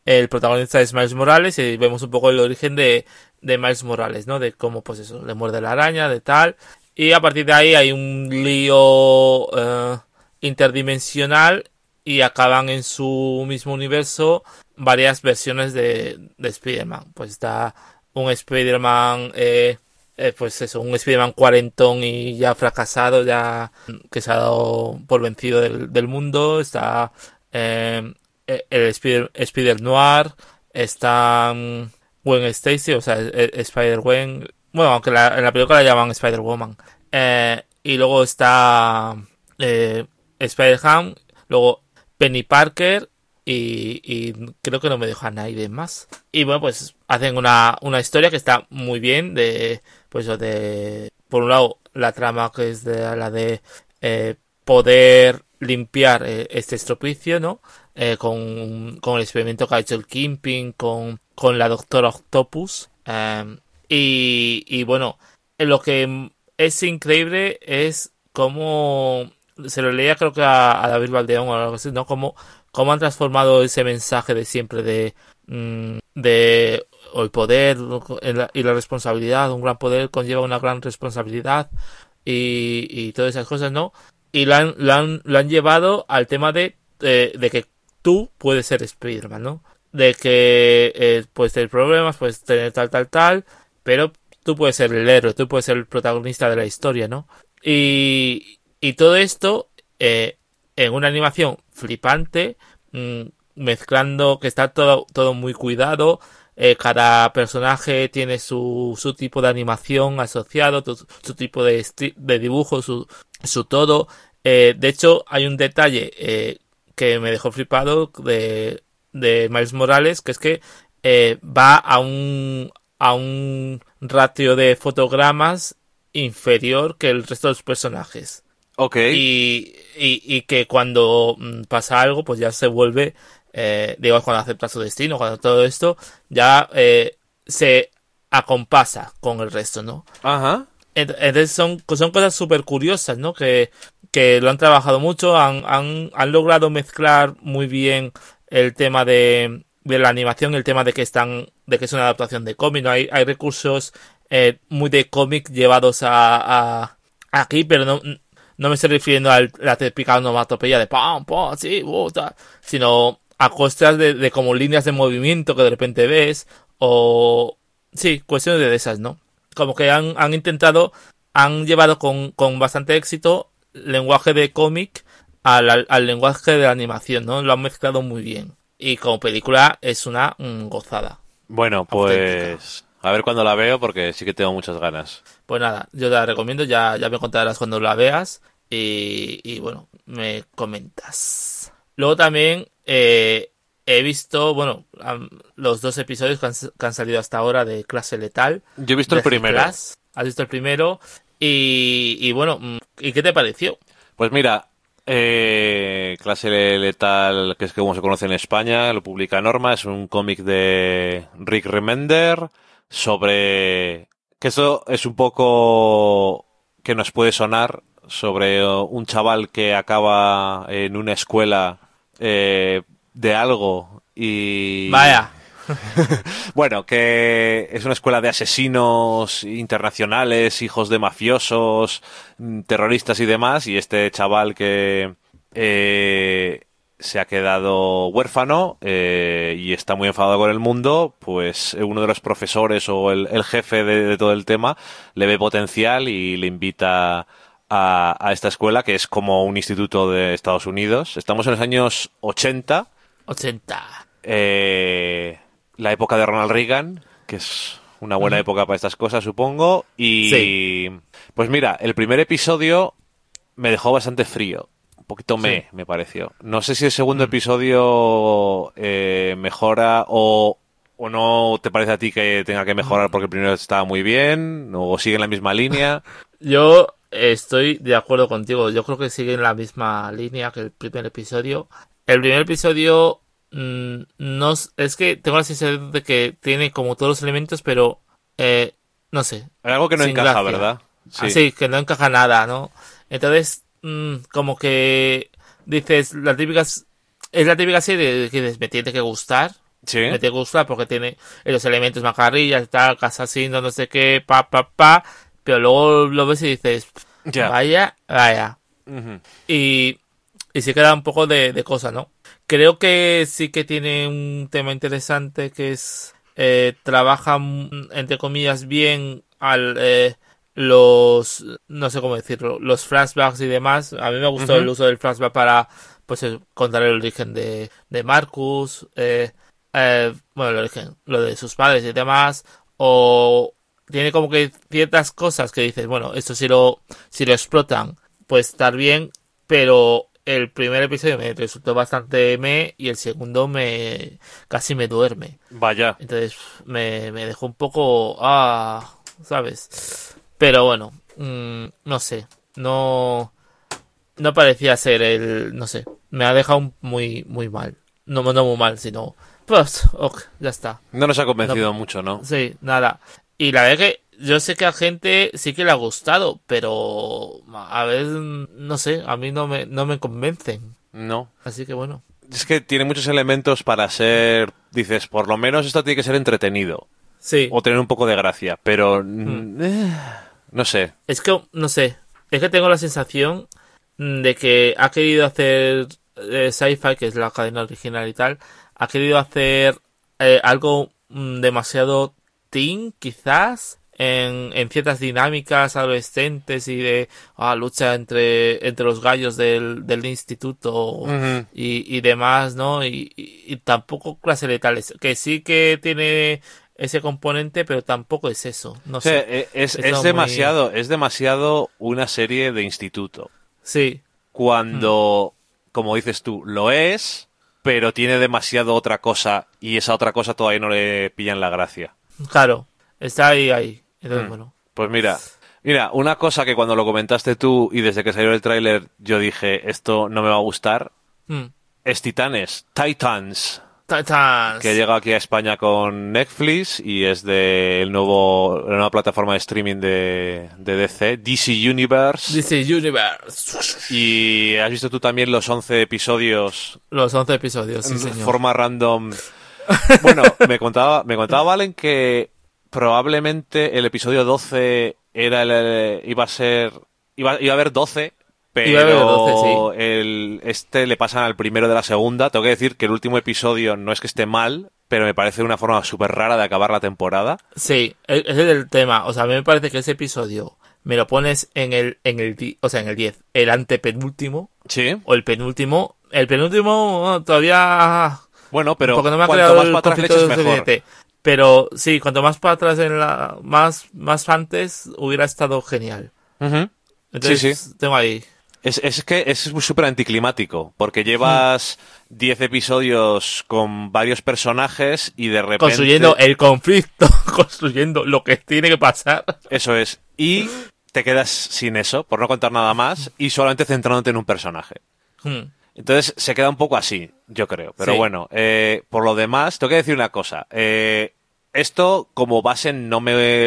[SPEAKER 1] el protagonista es Miles Morales y vemos un poco el origen de, de Miles Morales, ¿no? De cómo, pues eso, le muerde la araña, de tal. Y a partir de ahí hay un lío eh, interdimensional y acaban en su mismo universo varias versiones de, de Spider-Man. Pues está un Spider-Man, eh, eh, pues eso, un Spider-Man cuarentón y ya fracasado, ya que se ha dado por vencido del, del mundo. Está eh, el Spider, Spider Noir, está um, Gwen Stacy, o sea, Spider-Gwen. Bueno, aunque la, en la película la llaman Spider-Woman. Eh, y luego está eh, Spider-Ham, luego Penny Parker y, y creo que no me deja nadie más. Y bueno, pues hacen una, una historia que está muy bien de, pues de, por un lado, la trama que es de la de eh, poder limpiar eh, este estropicio, ¿no? Eh, con, con el experimento que ha hecho el Kingpin, con, con la Doctora Octopus. Eh, y, y bueno, lo que es increíble es cómo se lo leía creo que a, a David Valdeón o algo así, ¿no? Cómo, cómo han transformado ese mensaje de siempre de, mmm, de el poder y la responsabilidad. Un gran poder conlleva una gran responsabilidad y, y todas esas cosas, ¿no? Y lo han, lo han, lo han llevado al tema de, de, de que tú puedes ser Spider-Man, ¿no? De que eh, puedes tener problemas, puedes tener tal, tal, tal, pero tú puedes ser el héroe, tú puedes ser el protagonista de la historia, ¿no? Y, y todo esto eh, en una animación flipante, mmm, mezclando que está todo, todo muy cuidado. Eh, cada personaje tiene su, su tipo de animación asociado, tu, su tipo de, de dibujo, su, su todo. Eh, de hecho, hay un detalle eh, que me dejó flipado de, de Miles Morales, que es que eh, va a un, a un ratio de fotogramas inferior que el resto de los personajes.
[SPEAKER 2] Ok.
[SPEAKER 1] Y, y, y que cuando mm, pasa algo, pues ya se vuelve... Eh, digo, cuando acepta su destino, cuando todo esto ya eh, se acompasa con el resto, ¿no?
[SPEAKER 2] Ajá.
[SPEAKER 1] Entonces son, son cosas súper curiosas, ¿no? Que, que lo han trabajado mucho, han, han, han logrado mezclar muy bien el tema de, de la animación, el tema de que están, de que es una adaptación de cómic, ¿no? Hay, hay recursos eh, muy de cómic llevados a, a aquí, pero no, no me estoy refiriendo a la típica onomatopeya de pam, pam, sí, uh, tal, sino a costas de, de como líneas de movimiento que de repente ves, o sí, cuestiones de esas, ¿no? Como que han, han intentado, han llevado con, con bastante éxito lenguaje de cómic al, al lenguaje de la animación, ¿no? Lo han mezclado muy bien. Y como película es una mm, gozada.
[SPEAKER 2] Bueno, pues
[SPEAKER 1] Auténtica.
[SPEAKER 2] a ver cuándo la veo porque sí que tengo muchas ganas.
[SPEAKER 1] Pues nada, yo te la recomiendo, ya, ya me contarás cuando la veas y, y bueno, me comentas. Luego también eh, he visto, bueno, um, los dos episodios que han, que han salido hasta ahora de Clase Letal.
[SPEAKER 2] Yo he visto el primero.
[SPEAKER 1] Class. Has visto el primero y, y bueno, ¿y qué te pareció?
[SPEAKER 2] Pues mira, eh, Clase Letal, que es como se conoce en España, lo publica Norma, es un cómic de Rick Remender sobre... que eso es un poco que nos puede sonar sobre un chaval que acaba en una escuela eh, de algo y...
[SPEAKER 1] Vaya.
[SPEAKER 2] Bueno, que es una escuela de asesinos internacionales, hijos de mafiosos, terroristas y demás, y este chaval que eh, se ha quedado huérfano eh, y está muy enfadado con el mundo, pues uno de los profesores o el, el jefe de, de todo el tema le ve potencial y le invita a, a esta escuela, que es como un instituto de Estados Unidos. Estamos en los años ochenta.
[SPEAKER 1] ochenta.
[SPEAKER 2] Eh, la época de Ronald Reagan, que es una buena uh-huh. época para estas cosas, supongo. Y sí. Pues mira, el primer episodio me dejó bastante frío. Un poquito me, sí. me pareció. No sé si el segundo uh-huh. episodio eh, mejora o, o no te parece a ti que tenga que mejorar porque el primero estaba muy bien o sigue en la misma línea.
[SPEAKER 1] Yo estoy de acuerdo contigo. Yo creo que sigue en la misma línea que el primer episodio. El primer episodio mmm, no es que tengo la sensación de que tiene como todos los elementos, pero eh, no sé.
[SPEAKER 2] Hay algo que no encaja, gracia. ¿Verdad?
[SPEAKER 1] Sí. Ah, sí, que no encaja nada, ¿no? Entonces, mmm, como que dices, la típica es la típica serie que dices, me tiene que gustar,
[SPEAKER 2] Sí.
[SPEAKER 1] Me te gusta porque tiene los elementos macarrillas y tal, casasino, no sé qué, pa, pa, pa, pero luego lo ves y dices,
[SPEAKER 2] Ya.
[SPEAKER 1] vaya, vaya.
[SPEAKER 2] Ujú.
[SPEAKER 1] Y, y sí queda un poco de, de cosa, ¿no? Creo que sí que tiene un tema interesante que es, eh, trabaja, mm, entre comillas, bien al, eh, los, no sé cómo decirlo, los flashbacks y demás. A mí me gustó
[SPEAKER 2] Ujú.
[SPEAKER 1] el uso del flashback para, pues, eh, contar el origen de, de Marcus, eh, eh, bueno, el origen, lo de sus padres y demás, o tiene como que ciertas cosas que dices, bueno, esto si lo, si lo explotan, puede estar bien, pero el primer episodio me resultó bastante me y el segundo me casi me duerme.
[SPEAKER 2] Vaya.
[SPEAKER 1] Entonces me, me dejó un poco, ah, ¿sabes? Pero bueno, mm, no sé, no, no parecía ser el, no sé, me ha dejado muy, muy mal. No, no muy mal, sino, pues, ok, ya está.
[SPEAKER 2] No nos ha convencido
[SPEAKER 1] No,
[SPEAKER 2] mucho, ¿no?
[SPEAKER 1] sí, nada. Y la verdad que yo sé que a gente sí que le ha gustado, pero a ver, no sé, a mí no me, no me convencen.
[SPEAKER 2] No.
[SPEAKER 1] Así que bueno.
[SPEAKER 2] Es que tiene muchos elementos para ser, dices, por lo menos esto tiene que ser entretenido
[SPEAKER 1] Sí.
[SPEAKER 2] o tener un poco de gracia, pero
[SPEAKER 1] Hmm.
[SPEAKER 2] mm, eh, no sé.
[SPEAKER 1] Es que, no sé, es que tengo la sensación mm, de que ha querido hacer eh, Sci-Fi, que es la cadena original y tal, ha querido hacer eh, algo mm, demasiado teen, quizás, en, en ciertas dinámicas adolescentes y de ah, lucha entre, entre los gallos del, del instituto
[SPEAKER 2] Ujú.
[SPEAKER 1] y, y demás, ¿no? Y, y, y tampoco clases letales, que sí que tiene ese componente, pero tampoco es eso, no
[SPEAKER 2] O sea,
[SPEAKER 1] sé.
[SPEAKER 2] e- es,
[SPEAKER 1] Es
[SPEAKER 2] es
[SPEAKER 1] todo muy...
[SPEAKER 2] demasiado, es demasiado una serie de instituto.
[SPEAKER 1] Sí. Mm,
[SPEAKER 2] Cuando, como dices tú, lo es, pero tiene demasiado otra cosa y esa otra cosa todavía no le pillan la gracia.
[SPEAKER 1] claro, está ahí, ahí. Entonces,
[SPEAKER 2] Hmm.
[SPEAKER 1] bueno.
[SPEAKER 2] Pues mira, mira, una cosa que cuando lo comentaste tú y desde que salió el tráiler yo dije, esto no me va a gustar,
[SPEAKER 1] Mm.
[SPEAKER 2] es Titanes, Titans,
[SPEAKER 1] Titans.
[SPEAKER 2] que llega aquí a España con Netflix y es de el nuevo, la nueva plataforma de streaming de, de D C, D C Universe.
[SPEAKER 1] D C Universe.
[SPEAKER 2] Y has visto tú también los once episodios
[SPEAKER 1] Los once episodios, sí,
[SPEAKER 2] en
[SPEAKER 1] señor.
[SPEAKER 2] forma random. Bueno, me contaba, me contaba Valen que probablemente el episodio doce era el, iba a ser, iba, iba a haber doce,
[SPEAKER 1] Iba a haber doce,
[SPEAKER 2] pero
[SPEAKER 1] sí.
[SPEAKER 2] el, este le pasan al primero de la segunda. Tengo que decir que el último episodio no es que esté mal, pero me parece una forma súper rara de acabar la temporada.
[SPEAKER 1] Sí, e- ese es el tema. O sea, a mí me parece que ese episodio me lo pones en el, en el, di- o sea, en el diez, el antepenúltimo,
[SPEAKER 2] Sí.
[SPEAKER 1] o el penúltimo. El penúltimo bueno, todavía...
[SPEAKER 2] Bueno, pero
[SPEAKER 1] porque no me ha
[SPEAKER 2] cuanto
[SPEAKER 1] creado
[SPEAKER 2] más
[SPEAKER 1] el
[SPEAKER 2] para atrás le
[SPEAKER 1] conflicto
[SPEAKER 2] eches mejor.
[SPEAKER 1] suficiente. Pero sí, cuanto más para atrás en la, más, más antes hubiera estado genial.
[SPEAKER 2] Ujú.
[SPEAKER 1] Entonces,
[SPEAKER 2] Sí, sí.
[SPEAKER 1] tengo ahí.
[SPEAKER 2] Es, es que es súper anticlimático, porque
[SPEAKER 1] Hmm.
[SPEAKER 2] llevas diez episodios con varios personajes y de repente...
[SPEAKER 1] Construyendo el conflicto, construyendo lo que tiene que pasar.
[SPEAKER 2] Eso es. Y te quedas sin eso, por no contar nada más, y solamente centrándote en un personaje.
[SPEAKER 1] Hmm.
[SPEAKER 2] Entonces se queda un poco así, yo creo. Pero
[SPEAKER 1] Sí.
[SPEAKER 2] bueno, eh, por lo demás, tengo que decir una cosa. Eh, esto como base no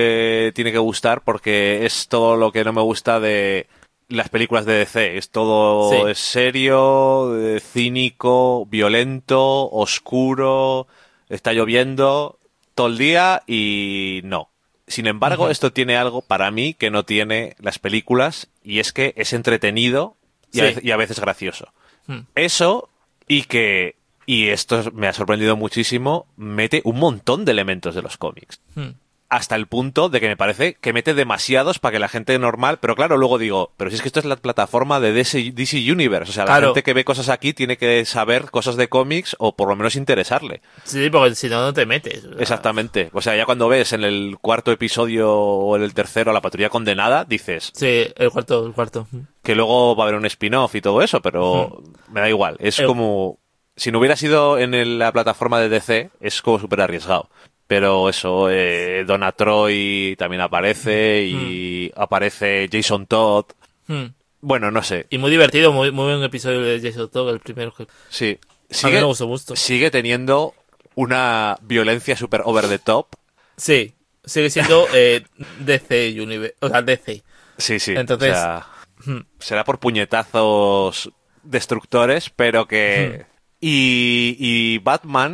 [SPEAKER 2] me tiene que gustar porque es todo lo que no me gusta de las películas de D C. Es todo
[SPEAKER 1] Sí.
[SPEAKER 2] es serio, eh, cínico, violento, oscuro, está lloviendo todo el día y no. Sin embargo,
[SPEAKER 1] Ujú.
[SPEAKER 2] esto tiene algo para mí que no tiene las películas y es que es entretenido y, a,
[SPEAKER 1] Sí.
[SPEAKER 2] veces, y a veces gracioso.
[SPEAKER 1] Hmm.
[SPEAKER 2] Eso y que, y esto me ha sorprendido muchísimo, mete un montón de elementos de los cómics.
[SPEAKER 1] Hmm.
[SPEAKER 2] Hasta el punto de que me parece que mete demasiados para que la gente normal, pero claro, luego digo, pero si es que esto es la plataforma de D C, D C Universe, o sea, la
[SPEAKER 1] Claro.
[SPEAKER 2] gente que ve cosas aquí tiene que saber cosas de cómics o por lo menos interesarle.
[SPEAKER 1] Sí, porque si no, no te metes.
[SPEAKER 2] Exactamente. O sea, ya cuando ves en el cuarto episodio o en el tercero la patrulla condenada, dices
[SPEAKER 1] Sí, el cuarto, el cuarto. Hmm.
[SPEAKER 2] que luego va a haber un spin-off y todo eso, pero me da igual. Es
[SPEAKER 1] El-
[SPEAKER 2] como... Si no hubiera sido en el- la plataforma de D C, es como súper arriesgado. Pero eso, eh, Donna Troy también aparece y aparece Jason Todd.
[SPEAKER 1] Hmm.
[SPEAKER 2] Bueno, no sé.
[SPEAKER 1] Y muy divertido, muy, muy buen episodio de Jason Todd, el primero que...
[SPEAKER 2] Sí.
[SPEAKER 1] A mí
[SPEAKER 2] Sigue,
[SPEAKER 1] me gustó mucho.
[SPEAKER 2] sigue teniendo una violencia súper over the top.
[SPEAKER 1] Sí, sigue siendo eh, D C Universe, o sea, D C.
[SPEAKER 2] Sí, sí.
[SPEAKER 1] Entonces-
[SPEAKER 2] O sea,
[SPEAKER 1] Hmm.
[SPEAKER 2] será por puñetazos destructores, pero que... Y, y Batman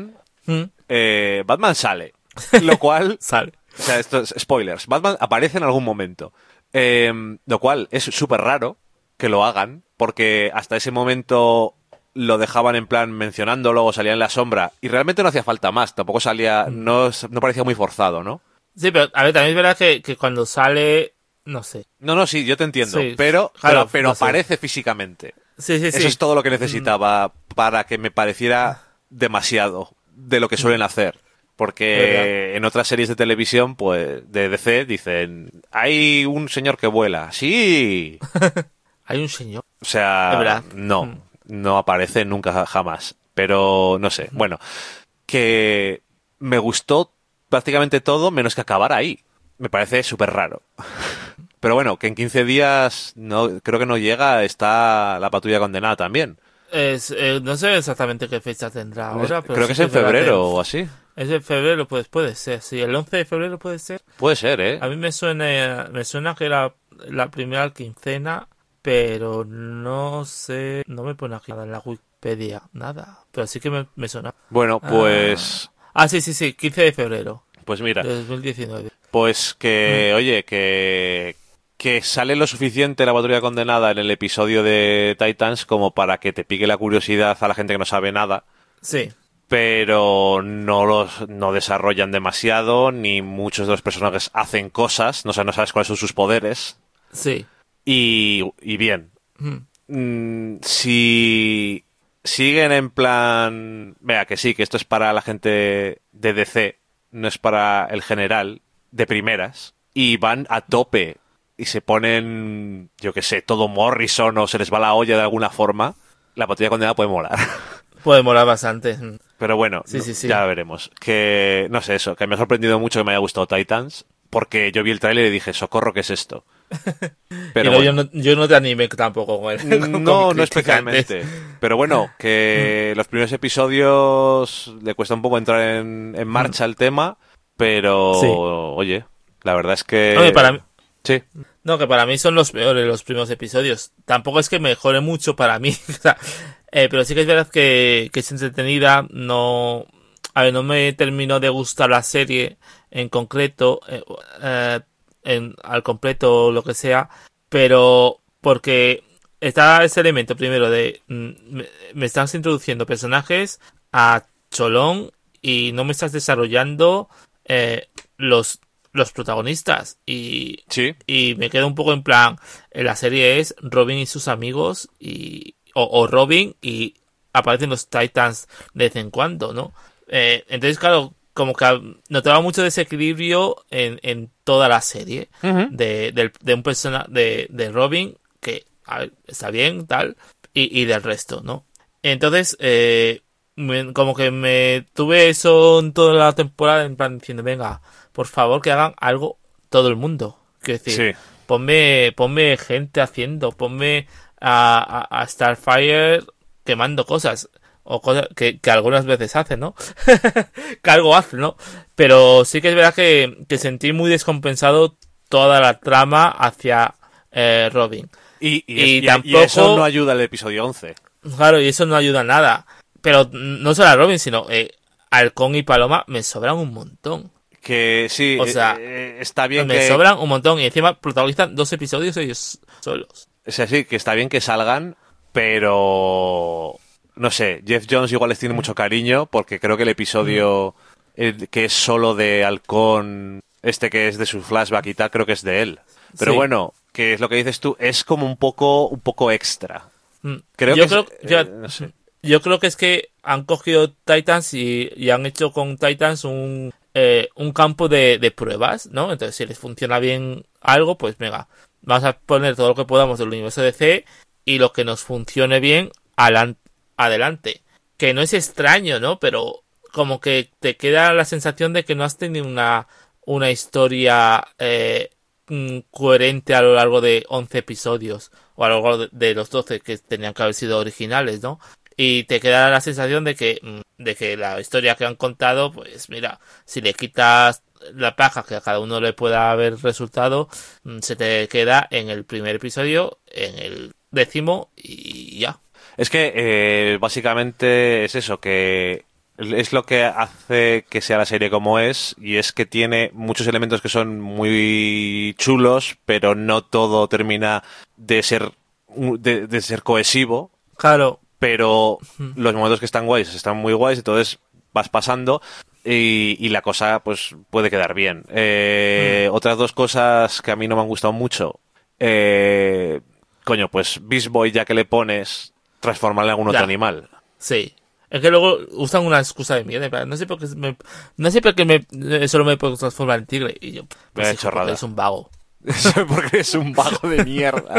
[SPEAKER 1] ¿Mm?
[SPEAKER 2] eh, Batman sale. Lo cual...
[SPEAKER 1] Sale.
[SPEAKER 2] O sea, esto es spoilers. Batman aparece en algún momento. Eh, lo cual es súper raro que lo hagan, porque hasta ese momento lo dejaban en plan mencionándolo o salía en la sombra y realmente no hacía falta más. Tampoco salía, no, no parecía muy forzado, ¿no?
[SPEAKER 1] Sí, pero a ver, también es verdad que, que cuando sale, no sé.
[SPEAKER 2] No, no, sí, yo te entiendo,
[SPEAKER 1] Sí,
[SPEAKER 2] pero,
[SPEAKER 1] claro,
[SPEAKER 2] pero, pero
[SPEAKER 1] no sé.
[SPEAKER 2] aparece físicamente.
[SPEAKER 1] Sí, sí, sí.
[SPEAKER 2] Eso es todo lo que necesitaba para que me pareciera demasiado de lo que suelen hacer. Porque
[SPEAKER 1] ¿Verdad?
[SPEAKER 2] en otras series de televisión, pues, de D C, dicen, hay un señor que vuela. ¡Sí!
[SPEAKER 1] Hay un señor.
[SPEAKER 2] O
[SPEAKER 1] Es
[SPEAKER 2] sea,
[SPEAKER 1] verdad.
[SPEAKER 2] no,
[SPEAKER 1] Mm.
[SPEAKER 2] no aparece nunca jamás. Pero, no sé, bueno, que me gustó prácticamente todo menos que acabar ahí. Me parece súper raro. Pero bueno, que en quince días no creo que no llega, está la patrulla condenada también.
[SPEAKER 1] Es, eh, no sé exactamente qué fecha tendrá ahora, pero
[SPEAKER 2] Creo que
[SPEAKER 1] sí
[SPEAKER 2] es en
[SPEAKER 1] verdad
[SPEAKER 2] febrero
[SPEAKER 1] que
[SPEAKER 2] o así.
[SPEAKER 1] es en febrero, pues puede ser. Sí, el once de febrero puede ser.
[SPEAKER 2] Puede ser, ¿eh?
[SPEAKER 1] A mí me suena, me suena que era la primera quincena, pero no sé, no me pone aquí nada en la Wikipedia, nada. Pero sí que me, me suena.
[SPEAKER 2] Bueno, pues...
[SPEAKER 1] Ah, sí, sí, sí, quince de febrero
[SPEAKER 2] Pues mira,
[SPEAKER 1] de dos mil diecinueve.
[SPEAKER 2] pues que, oye, que... que sale lo suficiente la patrulla condenada en el episodio de Titans como para que te pique la curiosidad a la gente que no sabe nada,
[SPEAKER 1] Sí,
[SPEAKER 2] pero no los no desarrollan demasiado, ni muchos de los personajes hacen cosas, no, o sea, no sabes cuáles son sus poderes,
[SPEAKER 1] sí.
[SPEAKER 2] y, y bien.
[SPEAKER 1] Mm.
[SPEAKER 2] Mm, si siguen en plan, vea que sí, que esto es para la gente de D C, no es para el general, de primeras, y van a tope y se ponen, yo que sé, todo Morrison o se les va la olla de alguna forma, la patrulla condenada puede molar.
[SPEAKER 1] Puede molar bastante. Mm.
[SPEAKER 2] Pero bueno,
[SPEAKER 1] Sí,
[SPEAKER 2] no-
[SPEAKER 1] sí, sí.
[SPEAKER 2] ya veremos. Que, no sé, eso, que me ha sorprendido mucho que me haya gustado Titans, porque yo vi el tráiler y dije, socorro, ¿qué es esto? Pero
[SPEAKER 1] y luego yo,
[SPEAKER 2] bueno.
[SPEAKER 1] no, yo no te animé tampoco con el con
[SPEAKER 2] No,
[SPEAKER 1] mi
[SPEAKER 2] no
[SPEAKER 1] crítica antes.
[SPEAKER 2] especialmente. Pero bueno, que los primeros episodios le cuesta un poco entrar en, en marcha el tema, pero
[SPEAKER 1] Sí.
[SPEAKER 2] oye, la verdad es que...
[SPEAKER 1] Oye, para mí,
[SPEAKER 2] Sí,
[SPEAKER 1] no, que para mí son los peores los primeros episodios. Tampoco es que mejore mucho para mí. O sea, eh, pero sí que es verdad que, que es entretenida. No, a ver, no me terminó de gustar la serie en concreto, eh, eh, en, al completo o lo que sea. Pero porque está ese elemento primero de mm, me, me estás introduciendo personajes a cholón y no me estás desarrollando eh, los los protagonistas y
[SPEAKER 2] sí.
[SPEAKER 1] y me quedo un poco en plan, eh, la serie es Robin y sus amigos y o, o Robin y aparecen los Titans de vez en cuando, ¿no? Eh, entonces, claro, como que notaba mucho desequilibrio en, en toda la serie
[SPEAKER 2] Ujú.
[SPEAKER 1] de, del- de un persona de, de Robin que a ver, está bien, tal, y, y del resto, ¿no? Entonces, eh, me- como que me tuve eso en toda la temporada en plan diciendo, venga, por favor que hagan algo todo el mundo. Quiero decir,
[SPEAKER 2] Sí.
[SPEAKER 1] ponme, ponme gente haciendo, ponme a, a, a Starfire quemando cosas. O cosas que, que algunas veces hace, ¿no? Que algo hace, ¿no? Pero sí que es verdad que, que sentí muy descompensado toda la trama hacia eh, Robin.
[SPEAKER 2] Y, y,
[SPEAKER 1] Y
[SPEAKER 2] es- y- y
[SPEAKER 1] tampoco-
[SPEAKER 2] eso no ayuda al episodio once.
[SPEAKER 1] Claro, y eso no ayuda a nada. Pero no solo a Robin, sino eh, Halcón y Paloma me sobran un montón.
[SPEAKER 2] Que sí,
[SPEAKER 1] O sea,
[SPEAKER 2] eh, eh, está bien
[SPEAKER 1] me
[SPEAKER 2] que...
[SPEAKER 1] sobran un montón. Y encima protagonizan dos episodios ellos solos.
[SPEAKER 2] O sea, sí, que está bien que salgan, pero... No sé, Jeff Jones igual les tiene mucho cariño, porque creo que el episodio el que es solo de Halcón, este que es de su flashback y tal, creo que es de él. Pero
[SPEAKER 1] Sí.
[SPEAKER 2] bueno, que es lo que dices tú, es como un poco, un poco extra.
[SPEAKER 1] Mm.
[SPEAKER 2] Creo
[SPEAKER 1] yo
[SPEAKER 2] que
[SPEAKER 1] creo,
[SPEAKER 2] es-
[SPEAKER 1] yo,
[SPEAKER 2] eh, no sé.
[SPEAKER 1] yo creo que es que han cogido Titans y, y han hecho con Titans un, eh, un campo de, de pruebas, ¿no? Entonces, si les funciona bien algo, pues venga, vamos a poner todo lo que podamos del universo D C y lo que nos funcione bien alan- adelante. Que no es extraño, ¿no? Pero como que te queda la sensación de que no has tenido una, una historia eh, mm, coherente a lo largo de once episodios o a lo largo de, de los doce que tenían que haber sido originales, ¿no? Y te queda la sensación de que, mm, de que la historia que han contado, pues mira, si le quitas la paja que a cada uno le pueda haber resultado, mm, se te queda en el primer episodio, en el décimo y ya.
[SPEAKER 2] Es que eh, básicamente es eso, que es lo que hace que sea la serie como es, y es que tiene muchos elementos que son muy chulos, pero no todo termina de ser de, de ser cohesivo.
[SPEAKER 1] Claro.
[SPEAKER 2] Pero los momentos que están guays están muy guays, entonces vas pasando y, y la cosa pues puede quedar bien. Eh, mm. Otras dos cosas que a mí no me han gustado mucho. Eh, coño, pues Beast Boy, ya que le pones, transformarle en algún otro
[SPEAKER 1] ya.
[SPEAKER 2] animal.
[SPEAKER 1] Sí. Es que luego usan una excusa de mierda. No sé por qué me, no sé por qué me, solo me puedo transformar en tigre. Y yo, pues, hijo, porque es un vago.
[SPEAKER 2] Porque es un vago de mierda.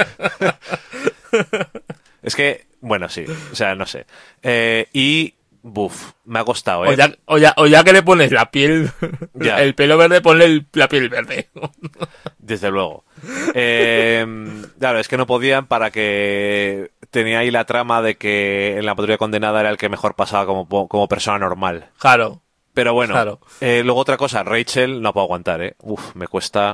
[SPEAKER 2] Es que, bueno, sí. O sea, no sé. Eh, y, buf, me ha costado, ¿eh?
[SPEAKER 1] O ya, o ya, o ya que le pones la piel, ya. El pelo verde, ponle el, la piel verde.
[SPEAKER 2] Desde luego. Eh, claro, es que no podían para que tenía ahí la trama de que en la patrulla condenada era el que mejor pasaba como, como persona normal.
[SPEAKER 1] Claro.
[SPEAKER 2] Pero bueno,
[SPEAKER 1] claro.
[SPEAKER 2] Eh, luego otra cosa, Rachel no puedo aguantar, ¿eh? Uf, me cuesta...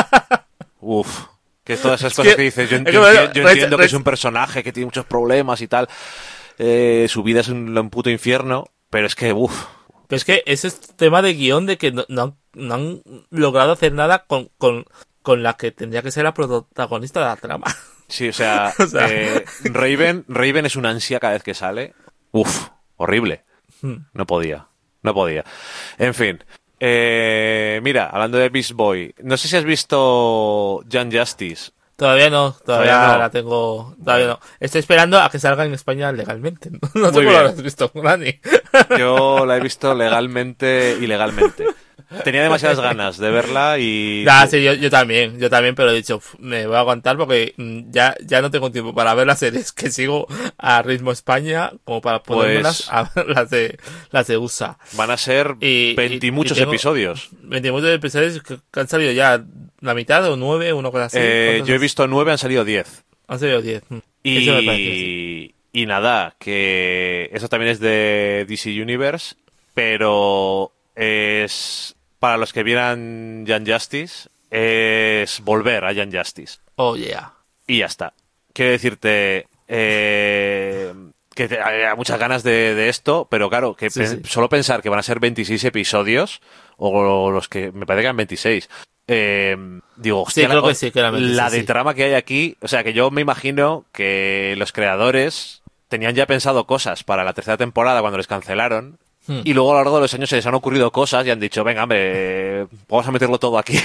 [SPEAKER 2] Uf... Que todas esas es cosas que, que dices, yo, yo, yo, entiendo, yo entiendo que es un personaje que tiene muchos problemas y tal, eh, su vida es un, un puto infierno, pero es que, uff.
[SPEAKER 1] Pero es que ese es tema de guión de que no, no, no han logrado hacer nada con, con, con la que tendría que ser la protagonista de la trama.
[SPEAKER 2] Sí, o sea, o sea... Eh, Raven, Raven es una ansia cada vez que sale. Uff, horrible. No podía, no podía. En fin. Eh, mira, hablando de Beast Boy, no sé si has visto Young Justice.
[SPEAKER 1] Todavía no, todavía, todavía no. la tengo, todavía no. Estoy esperando a que salga en España legalmente. No sé cómo lo has visto, Dani.
[SPEAKER 2] Yo la he visto legalmente y ilegalmente. Tenía demasiadas ganas de verla y...
[SPEAKER 1] Ah, sí, yo, yo también, yo también, pero he dicho, uf, me voy a aguantar porque ya, ya no tengo tiempo para ver las series que sigo a ritmo España como para ponérmelas pues, a las de, las de U S A.
[SPEAKER 2] Van a ser veinte y muchos episodios.
[SPEAKER 1] veinte y muchos episodios que, que han salido ya la mitad o nueve, una cosa así.
[SPEAKER 2] Eh, yo he visto nueve, han salido diez.
[SPEAKER 1] Han salido diez.
[SPEAKER 2] Y, eso me parece, sí. Y nada, que eso también es de D C Universe, pero es... Para los que vieran Young Justice, es volver a Young Justice.
[SPEAKER 1] Oh, yeah.
[SPEAKER 2] Y ya está. Quiero decirte eh, que te, hay muchas ganas de, de esto, pero claro, que
[SPEAKER 1] sí,
[SPEAKER 2] pe-
[SPEAKER 1] sí.
[SPEAKER 2] solo pensar que van a ser veintiséis episodios, o los que me parece que eran veintiséis, eh, digo, hostia,
[SPEAKER 1] sí, creo
[SPEAKER 2] la,
[SPEAKER 1] que sí, que era veintiséis,
[SPEAKER 2] la de
[SPEAKER 1] sí.
[SPEAKER 2] trama que hay aquí, o sea, que yo me imagino que los creadores tenían ya pensado cosas para la tercera temporada cuando les cancelaron. Hmm. Y luego a lo largo de los años se les han ocurrido cosas y han dicho, venga, hombre, vamos a meterlo todo aquí.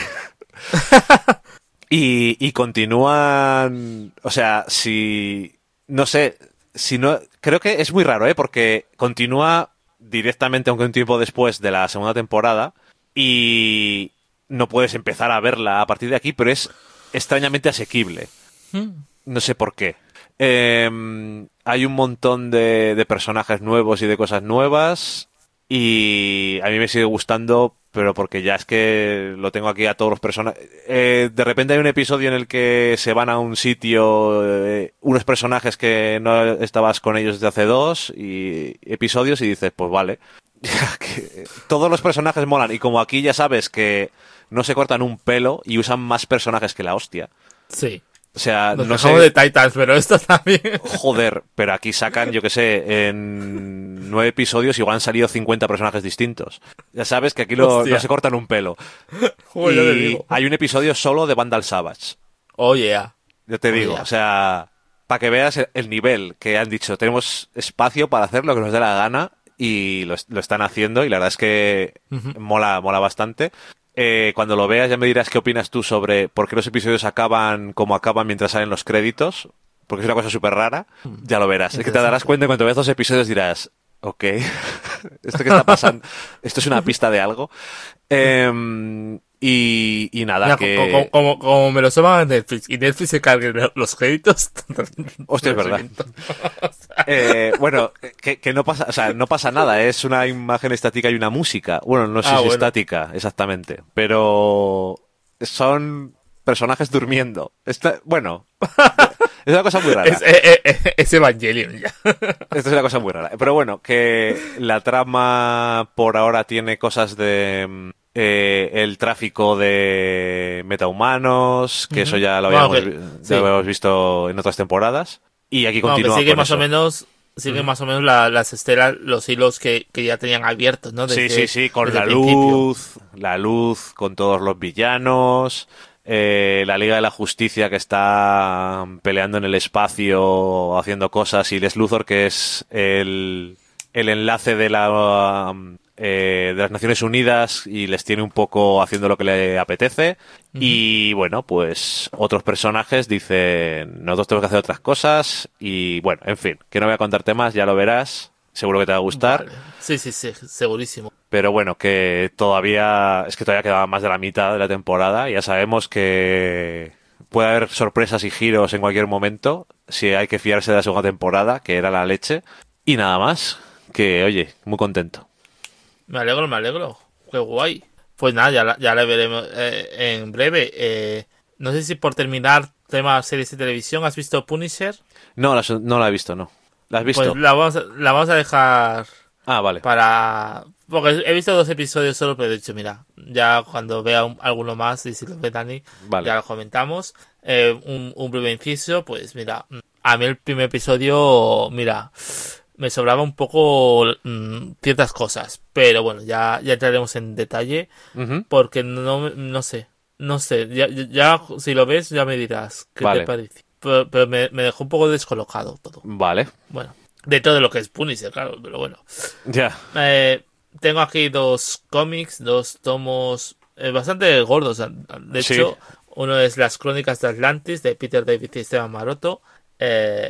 [SPEAKER 2] y, y continúan, o sea, si, no sé, si no, creo que es muy raro, ¿eh? Porque continúa directamente, aunque un tiempo después de la segunda temporada, y no puedes empezar a verla a partir de aquí, pero es extrañamente asequible. Hmm. No sé por qué. Eh, hay un montón de, de personajes nuevos y de cosas nuevas y a mí me sigue gustando, pero porque ya es que lo tengo aquí a todos los personajes. Eh, de repente hay un episodio en el que se van a un sitio eh, unos personajes que no estabas con ellos desde hace dos y episodios y dices, pues vale. Todos los personajes molan y como aquí ya sabes que no se cortan un pelo y usan más personajes que la hostia.
[SPEAKER 1] Sí.
[SPEAKER 2] O sea,
[SPEAKER 1] Nos
[SPEAKER 2] no sé.
[SPEAKER 1] de Titans, pero esto también.
[SPEAKER 2] Joder, pero aquí sacan, yo que sé, en nueve episodios igual han salido cincuenta personajes distintos. Ya sabes que aquí lo, no se cortan un pelo.
[SPEAKER 1] Joder,
[SPEAKER 2] y hay un episodio solo de Vandal Savage.
[SPEAKER 1] Oh, yeah.
[SPEAKER 2] Yo te
[SPEAKER 1] oh,
[SPEAKER 2] digo,
[SPEAKER 1] yeah.
[SPEAKER 2] o sea, para que veas el, el nivel que han dicho, tenemos espacio para hacer lo que nos dé la gana y lo, lo están haciendo y la verdad es que uh-huh. mola, mola bastante. Eh, cuando lo veas ya me dirás qué opinas tú sobre por qué los episodios acaban como acaban mientras salen los créditos, porque es una cosa súper rara. Ya lo verás. Es que te darás cuenta cuando veas los episodios dirás, ok, ¿esto qué está pasando? ¿Esto es una pista de algo? Eh, y, y nada,
[SPEAKER 1] Mira,
[SPEAKER 2] que...
[SPEAKER 1] Como, como, como me lo suman en Netflix y Netflix se cargue los créditos...
[SPEAKER 2] Hostia, es verdad. eh, bueno, que, que no pasa, o sea, no pasa nada, es una imagen estática y una música. Bueno, no sé
[SPEAKER 1] ah,
[SPEAKER 2] si
[SPEAKER 1] bueno.
[SPEAKER 2] estática, exactamente, pero son personajes durmiendo. Está, bueno, es una cosa muy rara.
[SPEAKER 1] Es, es, es, es Evangelion ya.
[SPEAKER 2] Esto es una cosa muy rara. Pero bueno, que la trama por ahora tiene cosas de... Eh, el tráfico de metahumanos, que uh-huh. eso ya lo habíamos,
[SPEAKER 1] bueno, que,
[SPEAKER 2] ya
[SPEAKER 1] sí.
[SPEAKER 2] lo habíamos visto en otras temporadas. Y aquí continúa.
[SPEAKER 1] No, que sigue
[SPEAKER 2] con
[SPEAKER 1] más
[SPEAKER 2] eso.
[SPEAKER 1] o menos sigue
[SPEAKER 2] Ujú.
[SPEAKER 1] más o menos la- las estelas, los hilos que, que ya tenían abiertos, ¿no?
[SPEAKER 2] Sí,
[SPEAKER 1] Desde,
[SPEAKER 2] sí, sí, con
[SPEAKER 1] desde
[SPEAKER 2] la
[SPEAKER 1] el principio.
[SPEAKER 2] luz, la luz, con todos los villanos, eh, la Liga de la Justicia que está peleando en el espacio, haciendo cosas, y Les Luthor que es el, el enlace de la um, eh, de las Naciones Unidas y les tiene un poco haciendo lo que le apetece.
[SPEAKER 1] Ujú.
[SPEAKER 2] Y bueno, pues otros personajes dicen, nosotros tenemos que hacer otras cosas y bueno, en fin, que no voy a contarte más, ya lo verás, seguro que te va a gustar.
[SPEAKER 1] Vale. Sí, sí, sí, segurísimo.
[SPEAKER 2] Pero bueno, que todavía, es que todavía quedaba más de la mitad de la temporada. Ya sabemos que puede haber sorpresas y giros en cualquier momento. Si hay que fiarse de la segunda temporada, que era la leche. Y nada más. Que, oye, muy contento.
[SPEAKER 1] Me alegro, me alegro. Qué guay. Pues nada, ya la, ya la veremos eh, en breve. Eh, no sé si por terminar tema series de televisión, ¿has visto Punisher?
[SPEAKER 2] No, la, no la he visto, no. ¿La has
[SPEAKER 1] Pues
[SPEAKER 2] visto?
[SPEAKER 1] la vamos a, la vamos a dejar
[SPEAKER 2] Ah, vale.
[SPEAKER 1] para... Porque he visto dos episodios solo, pero he dicho, mira, ya cuando vea un- alguno más, y si lo ve Dani,
[SPEAKER 2] Vale.
[SPEAKER 1] ya lo comentamos. Eh, un, un breve inciso, pues mira, a mí el primer episodio, mira, me sobraba un poco mm, ciertas cosas, pero bueno, ya, ya entraremos en detalle,
[SPEAKER 2] Ujú.
[SPEAKER 1] porque no, no sé, no sé, ya, ya ya si lo ves ya me dirás qué
[SPEAKER 2] Vale.
[SPEAKER 1] te parece. Pero, pero me, me dejó un poco descolocado todo.
[SPEAKER 2] Vale.
[SPEAKER 1] Bueno, de todo lo que es Punisher, claro, pero bueno.
[SPEAKER 2] Ya.
[SPEAKER 1] Eh, tengo aquí dos cómics, dos tomos eh, bastante gordos. De
[SPEAKER 2] Sí.
[SPEAKER 1] hecho, uno es Las Crónicas de Atlantis de Peter David y Esteban Maroto. Eh,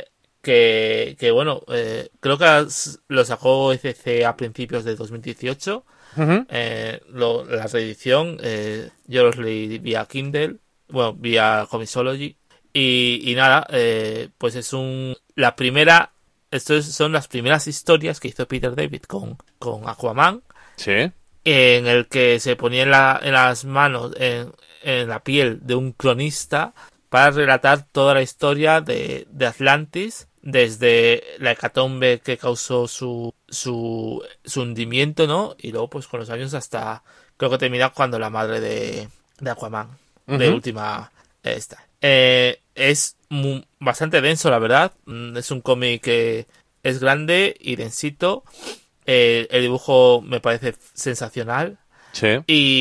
[SPEAKER 1] que, que bueno, eh, creo que as- lo sacó E C C a principios de dos mil dieciocho.
[SPEAKER 2] Ujú.
[SPEAKER 1] Eh, lo- la reedición, eh, yo los leí vía Kindle, bueno, vía Comixology. Y, y nada, eh, pues es un. La primera. Estas son las primeras historias que hizo Peter David con, con Aquaman,
[SPEAKER 2] Sí.
[SPEAKER 1] en el que se ponía en, la- en las manos, en, en la piel de un cronista, para relatar toda la historia de, de Atlantis, desde la hecatombe que causó su, su, su hundimiento, ¿no? Y luego, pues con los años hasta, creo que termina cuando la madre de, de Aquaman, de
[SPEAKER 2] Ujú.
[SPEAKER 1] última, esta. Eh, es mu- bastante denso, la verdad. Mm, Es un cómic que es grande y densito. Eh, el dibujo me parece sensacional.
[SPEAKER 2] Sí.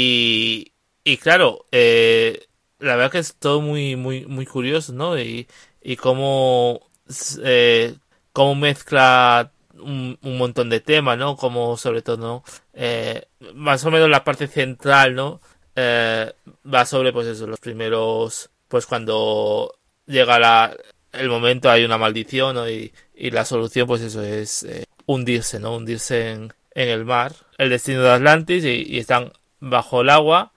[SPEAKER 1] Y, y claro, eh, la verdad que es todo muy, muy, muy curioso, ¿no? Y, y cómo, eh, cómo mezcla un, un montón de temas, ¿no? Como sobre todo, ¿no? Eh, más o menos la parte central, ¿no? Eh, va sobre, pues eso, los primeros, pues cuando llega la, el momento, hay una maldición, ¿no? Y, y la solución, pues eso es eh, hundirse, ¿no? Hundirse en, en el mar, el destino de Atlantis, y, y están bajo el agua.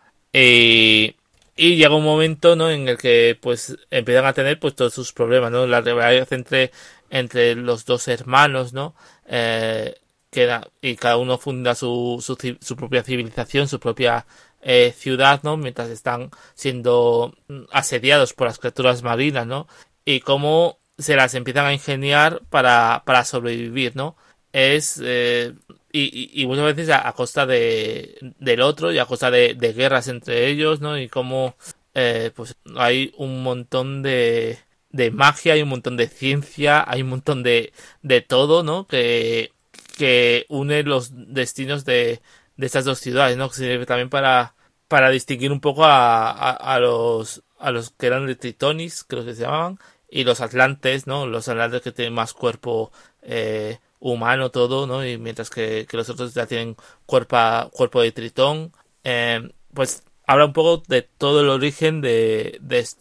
[SPEAKER 1] Y, y llega un momento, ¿no? En el que pues empiezan a tener pues todos sus problemas, ¿no? La rivalidad entre, entre los dos hermanos, ¿no? Eh, queda, y cada uno funda su, su, ci- su propia civilización, su propia eh, ciudad, ¿no? Mientras están siendo mm, asediados por las criaturas marinas, ¿no? Y cómo se las empiezan a ingeniar para, para sobrevivir, ¿no? Es eh, y, y, y muchas veces a, a costa de del otro y a costa de, de guerras entre ellos, ¿no? Y cómo eh, pues hay un montón de de magia, hay un montón de ciencia, hay un montón de de todo, ¿no? Que que une los destinos de de estas dos ciudades, ¿no? Que sirve también para para distinguir un poco a, a, a los a los que eran de Tritonis, creo que se llamaban, y los Atlantes, ¿no? Los Atlantes que tienen más cuerpo eh, humano todo, ¿no? Y mientras que, que los otros ya tienen cuerpo, cuerpo de Tritón. Eh, pues habla un poco de todo el origen de, de esto.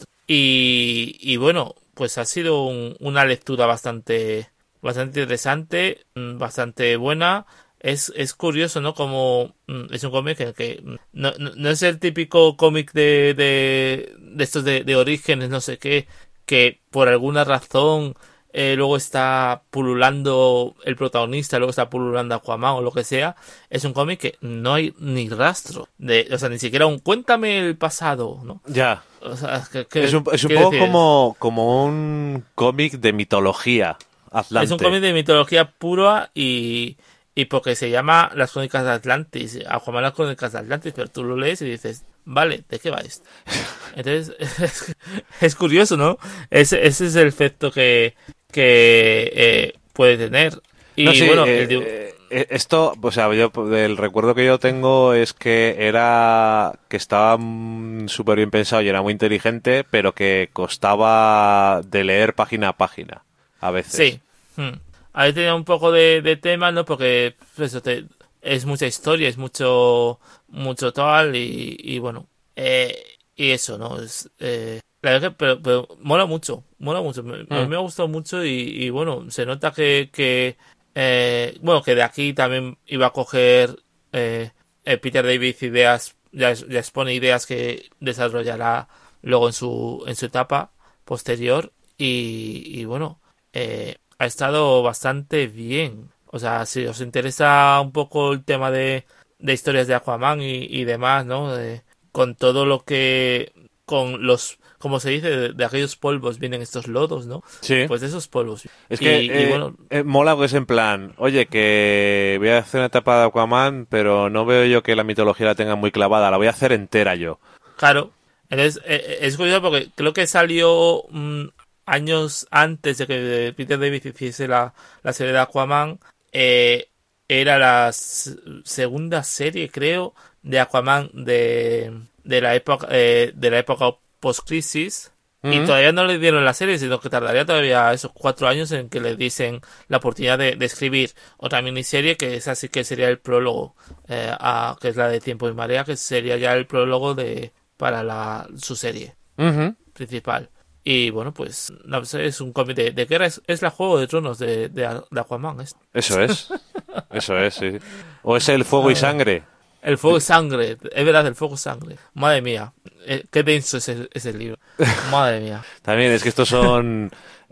[SPEAKER 1] Y, y bueno, pues ha sido un- una lectura bastante, bastante interesante, mm, bastante buena. Es, es curioso, ¿no? Como mm, es un cómic en el que mm, no, no, no es el típico cómic de, de, de estos de, de orígenes, no sé qué, que por alguna razón eh, luego está pululando el protagonista, luego está pululando Aquaman o lo que sea. Es un cómic que no hay ni rastro de, o sea, ni siquiera un cuéntame el pasado, ¿no?
[SPEAKER 2] Ya.
[SPEAKER 1] O sea, que, que-
[SPEAKER 2] Es un, es un
[SPEAKER 1] quiero
[SPEAKER 2] poco
[SPEAKER 1] decir,
[SPEAKER 2] como, como un cómic de mitología atlante.
[SPEAKER 1] es un cómic de mitología pura y, y porque se llama Las Crónicas de Atlantis, Aquaman Las Crónicas de Atlantis, pero tú lo lees y dices, vale, ¿de qué va esto? Entonces, es, es curioso, ¿no? Ese, ese es el efecto que, que eh, puede tener. Y
[SPEAKER 2] no, sí,
[SPEAKER 1] bueno,
[SPEAKER 2] eh,
[SPEAKER 1] el dibu-
[SPEAKER 2] eh, esto, o sea, yo el recuerdo que yo tengo es que era que estaba mm, súper bien pensado y era muy inteligente, pero que costaba de leer página a página a veces.
[SPEAKER 1] sí. Hmm. Ahí tenía un poco de, de tema, ¿no? Porque pues, eso te- es mucha historia, es mucho, mucho tal y, y bueno, eh, y eso, ¿no? Es, eh, la verdad que, pero, pero mola mucho, mola mucho. Me, a mí
[SPEAKER 2] Mm.
[SPEAKER 1] me ha gustado mucho y, y bueno, se nota que, que eh, bueno, que de aquí también iba a coger eh, eh, Peter David ideas, ya, ya expone ideas que desarrollará luego en su, en su etapa posterior y, y bueno, eh, ha estado bastante bien. O sea, si os interesa un poco el tema de, de historias de Aquaman y, y demás, ¿no? De- con todo lo que, con los, como se dice, de, de aquellos polvos vienen estos lodos, ¿no?
[SPEAKER 2] Sí.
[SPEAKER 1] Pues de esos polvos.
[SPEAKER 2] Es que
[SPEAKER 1] Y, y
[SPEAKER 2] eh,
[SPEAKER 1] bueno,
[SPEAKER 2] eh, mola que es en plan, oye, que voy a hacer una etapa de Aquaman, pero no veo yo que la mitología la tenga muy clavada, la voy a hacer entera yo.
[SPEAKER 1] claro. Entonces, eh, eh, es curioso porque creo que salió mm, años antes de que Peter David hiciese la, la serie de Aquaman. eh, Era la s- segunda serie, creo, de Aquaman de, de la época eh, de la época post-crisis. Y
[SPEAKER 2] Ujú.
[SPEAKER 1] todavía no le dieron la serie, sino que tardaría todavía esos cuatro años en que le dicen la oportunidad de, de escribir otra miniserie, que esa sí que sería el prólogo, eh, a, que es la de Tiempo y Marea, que sería ya el prólogo de para la, su serie
[SPEAKER 2] Ujú.
[SPEAKER 1] principal. Y bueno, pues no sé, es un cómic de, de guerra, es, es la Juego de Tronos de, de, de Aquaman. Es.
[SPEAKER 2] Eso es, eso es, sí. O es el fuego y
[SPEAKER 1] Ay.
[SPEAKER 2] sangre.
[SPEAKER 1] El fuego y sangre, es verdad, el fuego y sangre. Madre mía, eh, qué denso es el, es el libro. Madre mía.
[SPEAKER 2] También es que estos son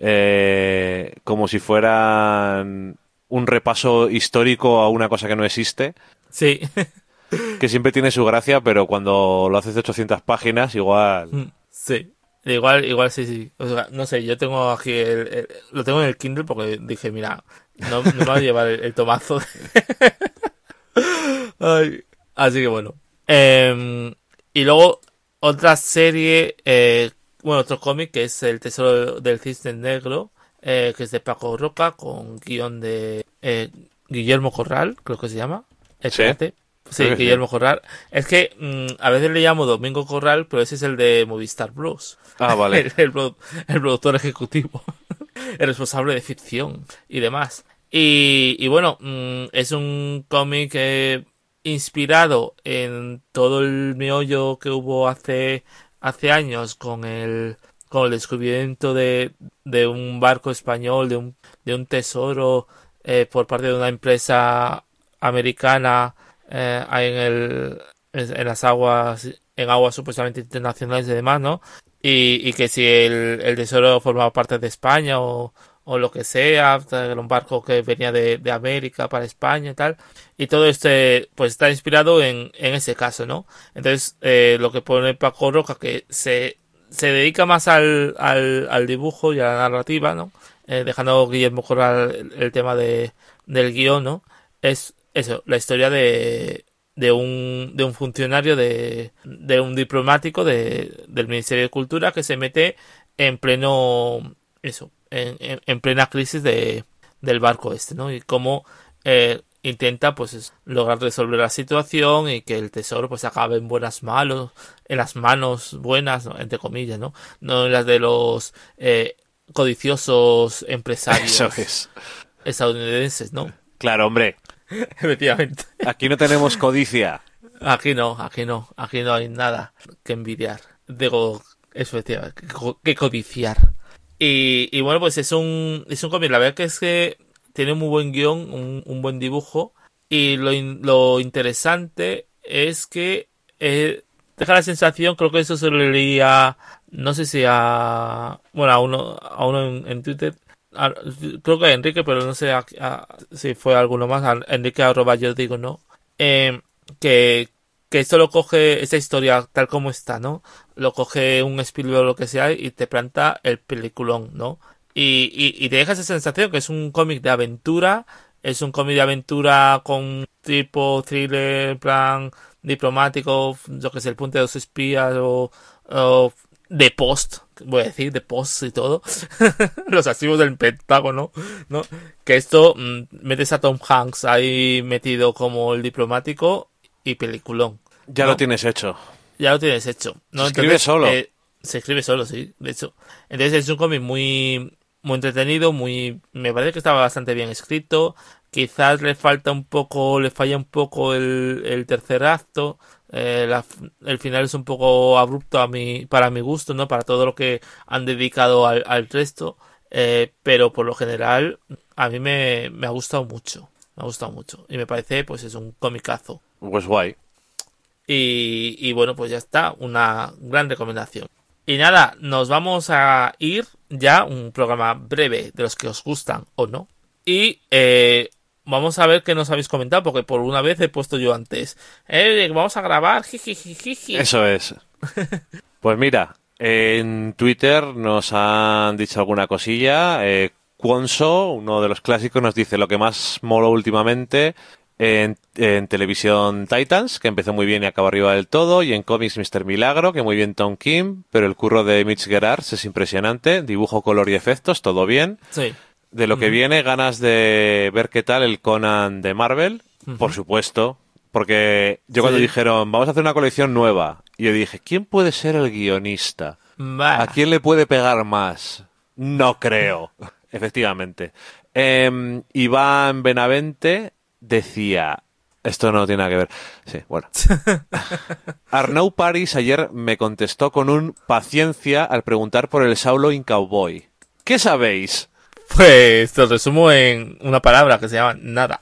[SPEAKER 2] eh, como si fueran un repaso histórico a una cosa que no existe,
[SPEAKER 1] Sí.
[SPEAKER 2] que siempre tiene su gracia, pero cuando lo haces de ochocientas páginas, igual...
[SPEAKER 1] Sí. Igual, igual sí, sí. O sea, no sé, yo tengo aquí el, el- lo tengo en el Kindle porque dije, mira, no, no me va a llevar el, el tomazo. Ay, así que bueno. Em, y luego otra serie, eh, bueno, otro cómic que es El Tesoro del Cisne Negro, eh, que es de Paco Roca con guión de eh, Guillermo Corral, creo que se llama.
[SPEAKER 2] Sí,
[SPEAKER 1] Espérate. Sí,
[SPEAKER 2] creo que sí.
[SPEAKER 1] Guillermo Corral. Es que mm, a veces le llamo Domingo Corral, pero ese es el de Movistar Bros.
[SPEAKER 2] Ah, vale.
[SPEAKER 1] El, el produ- el productor ejecutivo. El responsable de ficción y demás. Y, y bueno, mm, es un cómic eh, inspirado en todo el meollo que hubo hace, hace años con el, con el descubrimiento de, de un barco español, de un, de un tesoro eh, por parte de una empresa americana eh, ahí en el, en en las aguas, en aguas supuestamente internacionales y demás, ¿no? Y, y que si el, el tesoro formaba parte de España o, o lo que sea, era un barco que venía de, de América para España y tal. Y todo este, pues está inspirado en, en ese caso, ¿no? Entonces, eh, lo que pone Paco Roca, que se, se dedica más al, al, al dibujo y a la narrativa, ¿no? Eh, dejando Guillermo Corral el, el tema de, del guión, ¿no? Es eso, la historia de, de un, de un funcionario de, de un diplomático de, del Ministerio de Cultura que se mete en pleno, eso, en, en, en plena crisis de, del barco este, ¿no? Y cómo eh, intenta, pues, es- lograr resolver la situación y que el tesoro, pues, acabe en buenas manos, en las manos buenas, ¿no? Entre comillas, ¿no? No en las de los eh, codiciosos empresarios
[SPEAKER 2] Eso es.
[SPEAKER 1] estadounidenses, ¿no?
[SPEAKER 2] Claro, hombre.
[SPEAKER 1] Efectivamente.
[SPEAKER 2] Aquí no tenemos codicia.
[SPEAKER 1] Aquí no, aquí no, aquí no hay nada que envidiar. Digo, eso decía, que, co- que codiciar. Y, y bueno, pues es un, es un cómic, la verdad que es que tiene un muy buen guión, un, un buen dibujo. Y lo, in- lo interesante es que eh, deja la sensación, creo que eso se lo leía, no sé si a, bueno, a uno, a uno en, en Twitter, a- creo que a Enrique, pero no sé a- a- si fue alguno más, a Enrique arroba yo digo no, eh, que, que esto lo coge, esa historia tal como está, ¿no? Lo coge un Spielberg o lo que sea y te planta el peliculón, ¿no? Y, y, y te deja esa sensación que es un cómic de aventura, es un cómic de aventura con tipo thriller, plan diplomático, yo que sé, el punto de los espías o, o de post, voy a decir, de post y todo, los archivos del Pentágono, ¿no? Que esto, mmm, metes a Tom Hanks ahí metido como el diplomático y peliculón.
[SPEAKER 2] Ya
[SPEAKER 1] ¿no?
[SPEAKER 2] lo tienes hecho.
[SPEAKER 1] Ya lo tienes hecho. ¿no?
[SPEAKER 2] Se escribe
[SPEAKER 1] Entonces,
[SPEAKER 2] solo.
[SPEAKER 1] Eh, se escribe solo, sí, de hecho. Entonces es un cómic muy, muy entretenido, muy, me parece que estaba bastante bien escrito. Quizás le falta un poco, le falla un poco el, el tercer acto. Eh, la, el final es un poco abrupto a mi, para mi gusto, ¿no? Para todo lo que han dedicado al, al resto. Eh, pero por lo general, a mí me, me ha gustado mucho. Me ha gustado mucho. Y me parece, pues es un comicazo.
[SPEAKER 2] Pues guay.
[SPEAKER 1] Y, y bueno, pues ya está. Una gran recomendación. Y nada, nos vamos a ir ya, un programa breve de los que os gustan o no. Y eh, vamos a ver qué nos habéis comentado, porque por una vez he puesto yo antes. Eh, vamos a grabar, jijijijiji.
[SPEAKER 2] Eso es. Pues mira, en Twitter nos han dicho alguna cosilla. Eh, Quonso, uno de los clásicos, nos dice lo que más moló últimamente en, en televisión Titans, que empezó muy bien y acabó arriba del todo, y en cómics mister Milagro, que muy bien Tom Kim, pero el curro de Mitch Gerads es impresionante, dibujo, color y efectos, todo bien.
[SPEAKER 1] Sí.
[SPEAKER 2] De lo que uh-huh. viene, ganas de ver qué tal el Conan de Marvel, uh-huh. por supuesto, porque yo cuando sí. dijeron, vamos a hacer una colección nueva, y yo dije, ¿quién puede ser el guionista?
[SPEAKER 1] Bah.
[SPEAKER 2] ¿A quién le puede pegar más? No creo, efectivamente. Eh, Iván Benavente decía, esto no tiene nada que ver, sí, bueno. Arnau Paris ayer me contestó con un paciencia al preguntar por el Saulo in Cowboy. ¿Qué sabéis?
[SPEAKER 1] Pues te lo resumo en una palabra que se llama nada.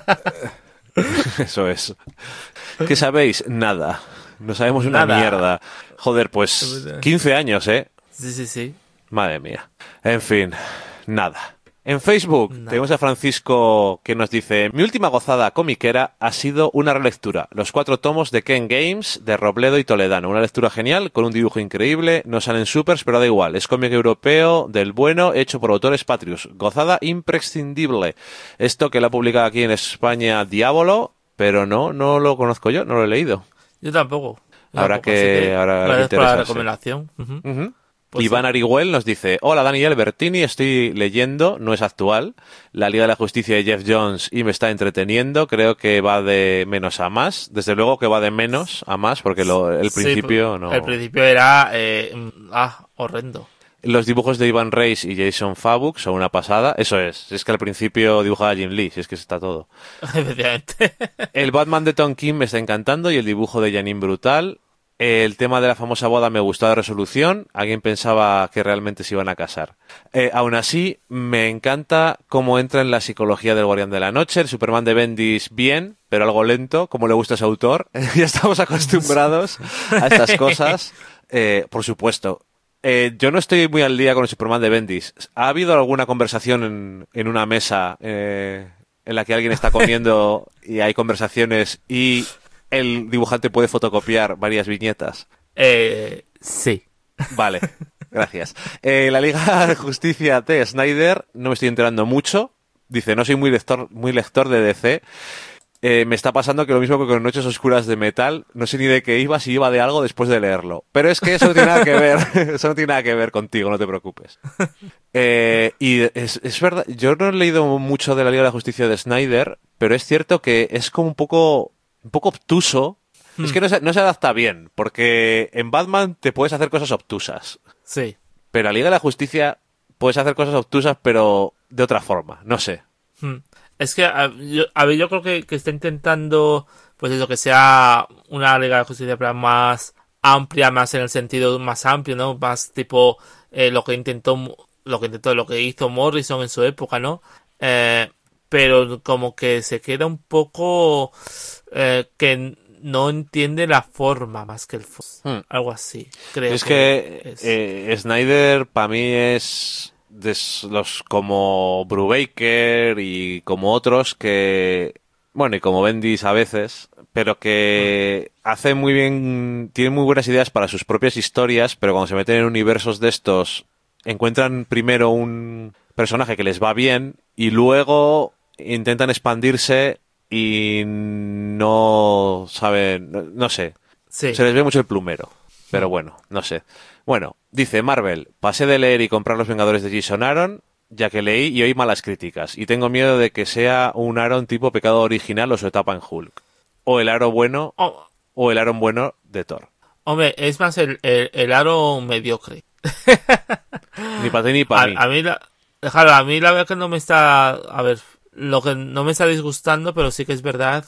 [SPEAKER 2] Eso es. ¿Qué sabéis? Nada. No sabemos una
[SPEAKER 1] Nada.
[SPEAKER 2] mierda. Joder, pues quince años, ¿eh?
[SPEAKER 1] Sí, sí, sí.
[SPEAKER 2] Madre mía. En fin, nada. En Facebook nada. Tenemos a Francisco que nos dice: mi última gozada comiquera ha sido una relectura, los cuatro tomos de Ken Games de Robledo y Toledano. Una lectura genial, con un dibujo increíble, no salen supers, pero da igual. Es cómic europeo del bueno, hecho por autores patrios. Gozada imprescindible. Esto que lo ha publicado aquí en España Diabolo, pero no, no lo conozco yo, no lo he leído.
[SPEAKER 1] Yo tampoco. Yo
[SPEAKER 2] Habrá
[SPEAKER 1] tampoco,
[SPEAKER 2] que...
[SPEAKER 1] que
[SPEAKER 2] Habrá
[SPEAKER 1] gracias
[SPEAKER 2] que
[SPEAKER 1] por la recomendación. Uh-huh.
[SPEAKER 2] Uh-huh.
[SPEAKER 1] Pues
[SPEAKER 2] Iván
[SPEAKER 1] sí.
[SPEAKER 2] Arihuel nos dice: hola Dani Albertini, estoy leyendo, no es actual, la Liga de la Justicia de Jeff Jones y me está entreteniendo, creo que va de menos a más, desde luego que va de menos a más, porque lo, el principio
[SPEAKER 1] sí,
[SPEAKER 2] no...
[SPEAKER 1] El principio era eh, ah, horrendo.
[SPEAKER 2] Los dibujos de Ivan Reis y Jason Fabuk son una pasada, eso es, es que al principio dibujaba Jim Lee, si es que está todo.
[SPEAKER 1] Efectivamente.
[SPEAKER 2] El Batman de Tom King me está encantando y el dibujo de Janine brutal. El tema de la famosa boda me gustó de resolución. Alguien pensaba que realmente se iban a casar. Eh, aún así, me encanta cómo entra en la psicología del Guardián de la Noche. El Superman de Bendis, bien, pero algo lento, como le gusta a su autor. Ya estamos acostumbrados a estas cosas. Eh, por supuesto. Eh, yo no estoy muy al día con el Superman de Bendis. ¿Ha habido alguna conversación en, en una mesa eh, en la que alguien está comiendo y hay conversaciones y el dibujante puede fotocopiar varias viñetas?
[SPEAKER 1] Eh, sí.
[SPEAKER 2] Vale, gracias. Eh, la Liga de Justicia de Snyder, no me estoy enterando mucho. Dice, no soy muy lector, muy lector de D C. Eh, me está pasando que lo mismo que con Noches Oscuras de Metal, no sé ni de qué iba, si iba de algo después de leerlo. Pero es que eso no tiene nada que ver, eso no tiene nada que ver contigo, no te preocupes. Eh, y es, es verdad, yo no he leído mucho de la Liga de la Justicia de Snyder, pero es cierto que es como un poco... un poco obtuso. Hmm. Es que no se, no se adapta bien, porque en Batman te puedes hacer cosas obtusas.
[SPEAKER 1] Sí.
[SPEAKER 2] Pero en la Liga de la Justicia puedes hacer cosas obtusas, pero de otra forma, no sé.
[SPEAKER 1] Hmm. Es que, a, yo, a ver, yo creo que, que está intentando, pues eso, que sea una Liga de Justicia más amplia, más en el sentido más amplio, ¿no? Más tipo eh, lo que intentó, lo que intentó, lo que hizo Morrison en su época, ¿no? Eh, pero como que se queda un poco eh, que no entiende la forma más que el fondo. Hmm. Algo así, creo.
[SPEAKER 2] Es
[SPEAKER 1] que,
[SPEAKER 2] que
[SPEAKER 1] es.
[SPEAKER 2] Eh, Snyder para mí es de los como Brubaker y como otros que, bueno, y como Bendis a veces, pero que hmm. hace muy bien, tiene muy buenas ideas para sus propias historias, pero cuando se meten en universos de estos encuentran primero un personaje que les va bien y luego intentan expandirse y no saben, no, no sé,
[SPEAKER 1] sí.
[SPEAKER 2] Se les ve mucho el plumero. Pero bueno, no sé. Bueno, dice Marvel, pasé de leer y comprar Los Vengadores de Jason Aaron, ya que leí y oí malas críticas, y tengo miedo de que sea un Aaron tipo Pecado Original o su etapa en Hulk. O el Aaron bueno,
[SPEAKER 1] Oh,
[SPEAKER 2] o el Aaron bueno de Thor.
[SPEAKER 1] hombre, es más el, el, el aro mediocre.
[SPEAKER 2] Ni para ti ni para
[SPEAKER 1] A,
[SPEAKER 2] mí.
[SPEAKER 1] a mí, la, claro, a mí la verdad que no me está, a ver, lo que no me está disgustando, pero sí que es verdad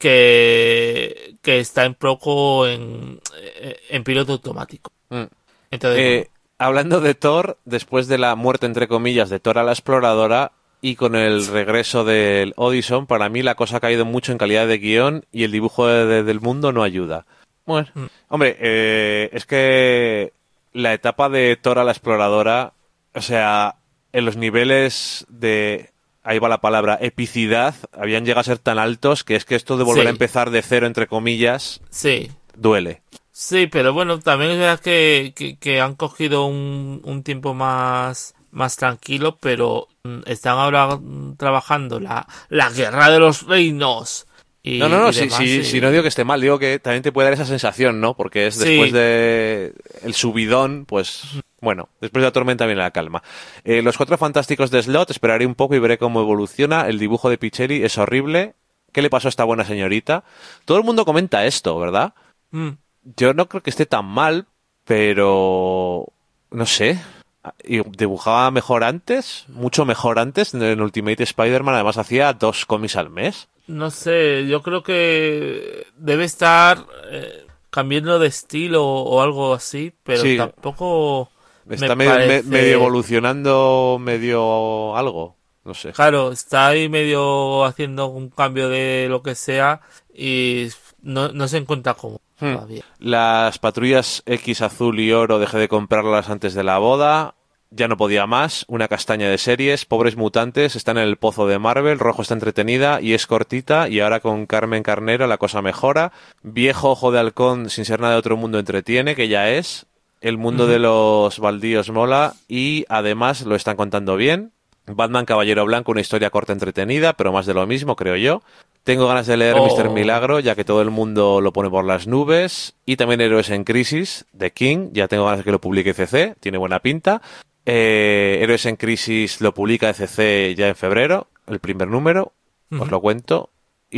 [SPEAKER 1] que, que está en poco en, en piloto automático.
[SPEAKER 2] Mm.
[SPEAKER 1] Entonces,
[SPEAKER 2] Eh,
[SPEAKER 1] bueno,
[SPEAKER 2] hablando de Thor, después de la muerte, entre comillas, de Thor a la exploradora y con el regreso del Odysseus, para mí la cosa ha caído mucho en calidad de guión y el dibujo de- de- del mundo no ayuda. Bueno,
[SPEAKER 1] Mm.
[SPEAKER 2] hombre, eh, es que la etapa de Thor a la exploradora, o sea, en los niveles de, ahí va la palabra, epicidad, habían llegado a ser tan altos que es que esto de volver
[SPEAKER 1] Sí.
[SPEAKER 2] a empezar de cero, entre comillas,
[SPEAKER 1] sí.
[SPEAKER 2] duele.
[SPEAKER 1] Sí, pero bueno, también es verdad que, que, que han cogido un, un tiempo más, más tranquilo, pero mm, están ahora mm, trabajando la, la guerra de los reinos. Y,
[SPEAKER 2] No, no, no,
[SPEAKER 1] y
[SPEAKER 2] si,
[SPEAKER 1] demás,
[SPEAKER 2] si,
[SPEAKER 1] y-
[SPEAKER 2] si no digo que esté mal, digo que también te puede dar esa sensación, ¿no? Porque es
[SPEAKER 1] Sí.
[SPEAKER 2] después de el subidón, pues bueno, después de la tormenta viene la calma. Eh, los Cuatro Fantásticos de Slott, esperaré un poco y veré cómo evoluciona. El dibujo de Picheri es horrible. ¿Qué le pasó a esta buena señorita? Todo el mundo comenta esto, ¿verdad?
[SPEAKER 1] Mm,
[SPEAKER 2] Yo no creo que esté tan mal, pero no sé. Y dibujaba mejor antes, mucho mejor antes. En Ultimate Spider-Man además hacía dos cómics al mes.
[SPEAKER 1] no sé, yo creo que debe estar eh, cambiando de estilo o algo así, pero
[SPEAKER 2] Sí.
[SPEAKER 1] tampoco
[SPEAKER 2] Está
[SPEAKER 1] me
[SPEAKER 2] medio, me-
[SPEAKER 1] parece...
[SPEAKER 2] medio evolucionando, medio algo. No sé.
[SPEAKER 1] Claro, está ahí medio haciendo un cambio de lo que sea y no, no se encuentra cómo
[SPEAKER 2] Hmm.
[SPEAKER 1] todavía.
[SPEAKER 2] Las patrullas X azul y oro dejé de comprarlas antes de la boda. Ya no podía más. Una castaña de series. Pobres mutantes están en el pozo de Marvel. Rojo está entretenida y es cortita. Y ahora con Carmen Carnero la cosa mejora. Viejo ojo de halcón sin ser nada de otro mundo entretiene, que ya es. El mundo
[SPEAKER 1] Ujú.
[SPEAKER 2] de los baldíos mola. Y además lo están contando bien. Batman Caballero Blanco, una historia corta entretenida, pero más de lo mismo, creo yo. Tengo ganas de leer
[SPEAKER 1] Oh.
[SPEAKER 2] míster Milagro, ya que todo el mundo lo pone por las nubes. Y también Héroes en Crisis, de King. Ya tengo ganas de que lo publique C C, tiene buena pinta. Eh, Héroes en Crisis lo publica C C ya en febrero, el primer número, os
[SPEAKER 1] Ujú.
[SPEAKER 2] lo cuento.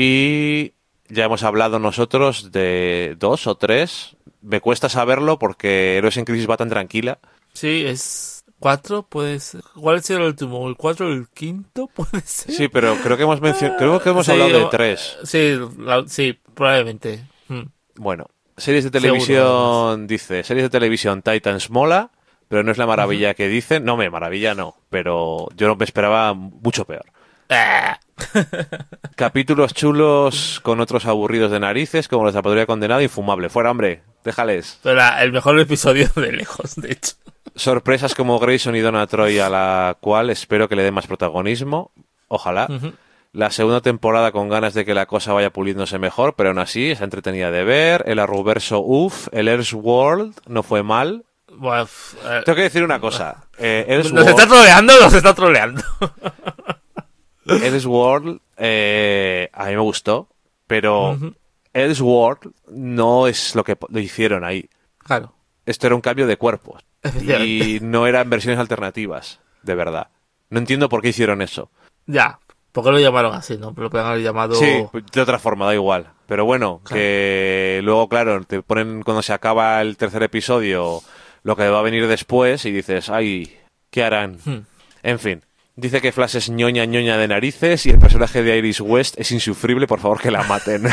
[SPEAKER 2] Y ya hemos hablado nosotros de dos o tres. Me cuesta saberlo porque Héroes en Crisis va tan tranquila.
[SPEAKER 1] Sí, es cuatro, puede ser. ¿Cuál es el último? ¿El cuatro o el quinto? Puede ser.
[SPEAKER 2] Sí, pero creo que hemos mencionado, creo que hemos
[SPEAKER 1] Sí,
[SPEAKER 2] hablado de
[SPEAKER 1] o-
[SPEAKER 2] tres.
[SPEAKER 1] Sí, la- sí, probablemente. Mm.
[SPEAKER 2] Bueno, series de
[SPEAKER 1] Seguro,
[SPEAKER 2] televisión, dice, series de televisión Titans mola, pero no es la maravilla que dicen. No me maravilla, no, pero yo no me esperaba mucho peor.
[SPEAKER 1] Ah.
[SPEAKER 2] Capítulos chulos con otros aburridos de narices, como los de la Patrulla Condenada, infumable. Fuera, hombre, déjales.
[SPEAKER 1] Pero la- el mejor episodio de lejos, de hecho.
[SPEAKER 2] Sorpresas como Grayson y Donna Troy, a la cual espero que le dé más protagonismo. Ojalá.
[SPEAKER 1] Ujú.
[SPEAKER 2] La segunda temporada con ganas de que la cosa vaya puliéndose mejor, pero aún así es entretenida de ver. El Arrowverso, uff. El Elseworld no fue mal.
[SPEAKER 1] Bueno, f- eh,
[SPEAKER 2] Tengo que decir una cosa. Eh,
[SPEAKER 1] nos está
[SPEAKER 2] Elseworld,
[SPEAKER 1] troleando, nos está troleando.
[SPEAKER 2] Elseworld eh, a mí me gustó, pero
[SPEAKER 1] Ujú.
[SPEAKER 2] Elseworld no es lo que lo hicieron ahí.
[SPEAKER 1] Claro,
[SPEAKER 2] Esto era un cambio de cuerpos.
[SPEAKER 1] efectivamente.
[SPEAKER 2] Y no eran versiones alternativas, de verdad. No entiendo por qué hicieron eso.
[SPEAKER 1] Ya, ¿por qué lo llamaron así, no? Lo podrían haber llamado...
[SPEAKER 2] Sí, de otra forma, da igual. Pero bueno,
[SPEAKER 1] Claro.
[SPEAKER 2] que luego, claro, te ponen cuando se acaba el tercer episodio lo que va a venir después y dices, ay, ¿qué harán?
[SPEAKER 1] Hmm.
[SPEAKER 2] En fin. Dice que Flash es ñoña ñoña de narices y el personaje de Iris West es insufrible, por favor que la maten.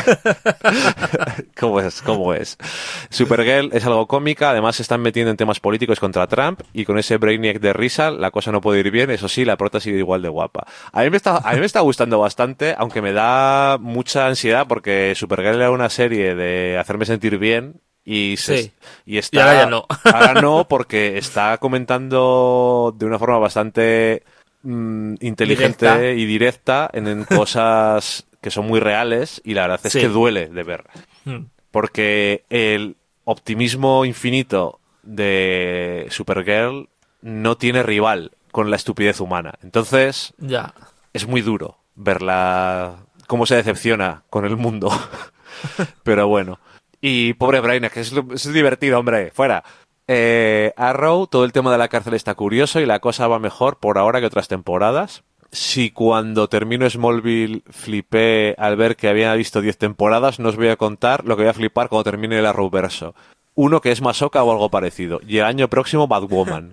[SPEAKER 2] ¿Cómo es? ¿Cómo es? Supergirl es algo cómica, además se están metiendo en temas políticos contra Trump y con ese Brainiac de risa la cosa no puede ir bien, eso sí, la prota sigue igual de guapa. A mí me está, a mí me está gustando bastante, aunque me da mucha ansiedad porque Supergirl era una serie de hacerme sentir bien. Y, se,
[SPEAKER 1] Sí.
[SPEAKER 2] y está,
[SPEAKER 1] Y ahora ya no.
[SPEAKER 2] ahora no, porque está comentando de una forma bastante mm, inteligente
[SPEAKER 1] Directa.
[SPEAKER 2] y directa en, en cosas que son muy reales y la verdad es
[SPEAKER 1] Sí.
[SPEAKER 2] que duele de ver.
[SPEAKER 1] Hmm.
[SPEAKER 2] Porque el optimismo infinito de Supergirl no tiene rival con la estupidez humana. Entonces
[SPEAKER 1] Ya.
[SPEAKER 2] es muy duro verla cómo se decepciona con el mundo. Pero bueno. Y pobre Brainiac, que es, es divertido, hombre, fuera. Eh, Arrow, todo el tema de la cárcel está curioso y la cosa va mejor por ahora que otras temporadas. Si cuando termino Smallville flipé al ver que había visto diez temporadas, no os voy a contar lo que voy a flipar cuando termine el Arrowverso. Uno que es Masoka o algo parecido. Y el año próximo Batwoman.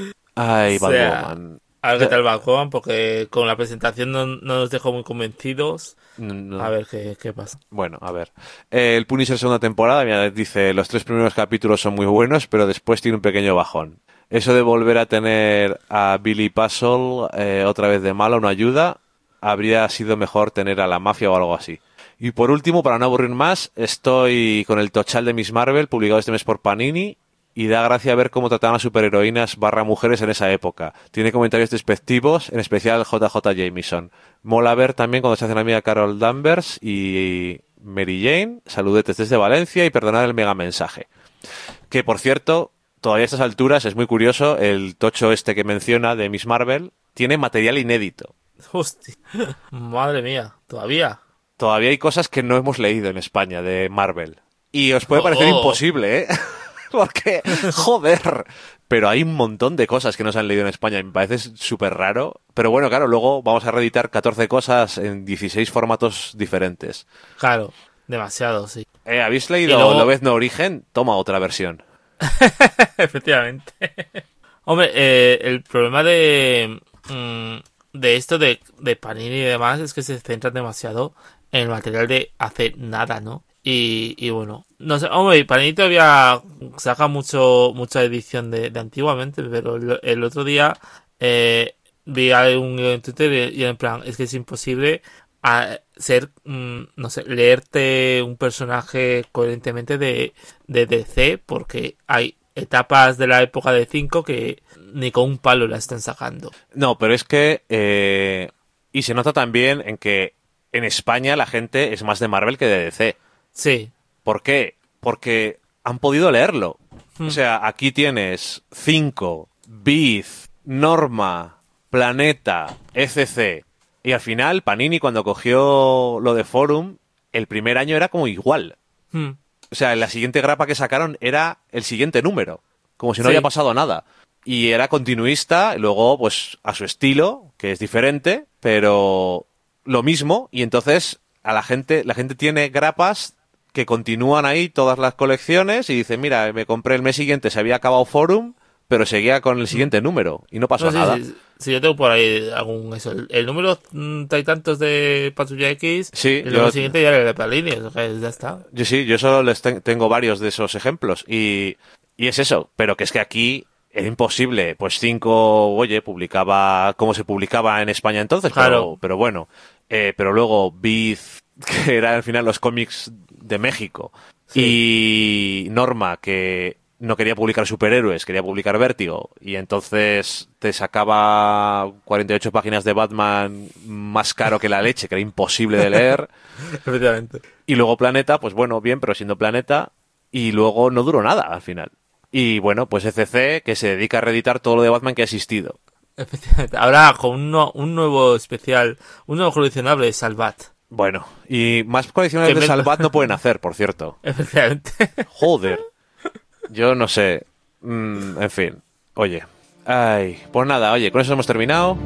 [SPEAKER 2] Ay,
[SPEAKER 1] O sea,
[SPEAKER 2] Batwoman.
[SPEAKER 1] a ver qué tal Batwoman, porque con la presentación no, no nos dejó muy convencidos.
[SPEAKER 2] No, no.
[SPEAKER 1] A ver qué, qué pasa.
[SPEAKER 2] Bueno, a ver. Eh, el Punisher segunda temporada, mira, dice, los tres primeros capítulos son muy buenos, pero después tiene un pequeño bajón. Eso de volver a tener a Billy Puzzle eh, otra vez de malo no ayuda. Habría sido mejor tener a la mafia o algo así. Y por último, para no aburrir más, estoy con el tochal de Miss Marvel, publicado este mes por Panini, y da gracia ver cómo trataban a superheroínas barra mujeres en esa época. Tiene comentarios despectivos, en especial J J Jameson. Mola ver también cuando se hace la amiga Carol Danvers y Mary Jane. Saludetes desde Valencia y perdonad el mega mensaje. Que, por cierto, todavía a estas alturas es muy curioso, el tocho este que menciona de Miss Marvel tiene material inédito.
[SPEAKER 1] Hostia, madre mía, todavía.
[SPEAKER 2] Todavía hay cosas que no hemos leído en España de Marvel. Y os puede parecer
[SPEAKER 1] Oh.
[SPEAKER 2] imposible, ¿eh? Porque, joder, pero hay un montón de cosas que no se han leído en España y me parece súper raro. Pero bueno, claro, luego vamos a reeditar catorce cosas en dieciséis formatos diferentes.
[SPEAKER 1] Claro, demasiado, sí.
[SPEAKER 2] Eh, ¿Habéis leído
[SPEAKER 1] Y luego-
[SPEAKER 2] Lobezno Origen? Toma otra versión.
[SPEAKER 1] Efectivamente. Hombre, eh, el problema de mm, de esto de, de Panini y demás es que se centran demasiado en el material de hace nada, ¿no? Y, y bueno, no sé, hombre, Panini todavía saca mucho mucha edición de, de antiguamente, pero el, el otro día eh, vi un en Twitter y, y en plan, es que es imposible a ser, mm, no sé, leerte un personaje coherentemente de, de D C, porque hay etapas de la época de cinco que ni con un palo la están sacando.
[SPEAKER 2] No, pero es que... eh, y se nota también en que en España la gente es más de Marvel que de D C.
[SPEAKER 1] Sí.
[SPEAKER 2] ¿Por qué? Porque han podido leerlo.
[SPEAKER 1] Hmm.
[SPEAKER 2] O sea, aquí tienes cinco, Biz, Norma, Planeta, E C C. Y al final, Panini, cuando cogió lo de Forum, el primer año era como igual.
[SPEAKER 1] Hmm.
[SPEAKER 2] O sea, la siguiente grapa que sacaron era el siguiente número. Como si no
[SPEAKER 1] Sí.
[SPEAKER 2] había pasado nada. Y era continuista, y luego, pues, a su estilo, que es diferente, pero lo mismo. Y entonces, a la gente, la gente tiene grapas que continúan ahí todas las colecciones y dice, mira, me compré el mes siguiente, se había acabado Forum, pero seguía con el siguiente número y no pasó
[SPEAKER 1] No, sí,
[SPEAKER 2] nada.
[SPEAKER 1] sí, sí, yo tengo por ahí algún eso. El, el número mm, hay tantos de Patrulla X,
[SPEAKER 2] Sí,
[SPEAKER 1] y luego
[SPEAKER 2] yo-
[SPEAKER 1] el siguiente ya era el de Panini, o sea, ya está.
[SPEAKER 2] Yo sí, yo solo les ten- tengo varios de esos ejemplos y, y es eso, pero que es que aquí era imposible, pues cinco, oye, publicaba como se publicaba en España entonces, pero,
[SPEAKER 1] Claro.
[SPEAKER 2] pero bueno, eh, pero luego Biz, que era al final los cómics de México, y Norma, que no quería publicar superhéroes, quería publicar Vértigo, y entonces te sacaba cuarenta y ocho páginas de Batman más caro que la leche, que era imposible de leer.
[SPEAKER 1] Efectivamente.
[SPEAKER 2] Y luego Planeta, pues bueno, bien, pero siendo Planeta, y luego no duró nada al final. Y bueno, pues E C C, que se dedica a reeditar todo lo de Batman que ha existido.
[SPEAKER 1] Efectivamente. Ahora con un, no- un nuevo especial, un nuevo coleccionable de Salvat.
[SPEAKER 2] Bueno, y más colecciones
[SPEAKER 1] Que
[SPEAKER 2] de
[SPEAKER 1] me-
[SPEAKER 2] Salvat no pueden hacer, por cierto.
[SPEAKER 1] Efectivamente.
[SPEAKER 2] Joder. Yo no sé. Mm, en fin. Oye. Ay, pues nada, oye, con eso hemos terminado.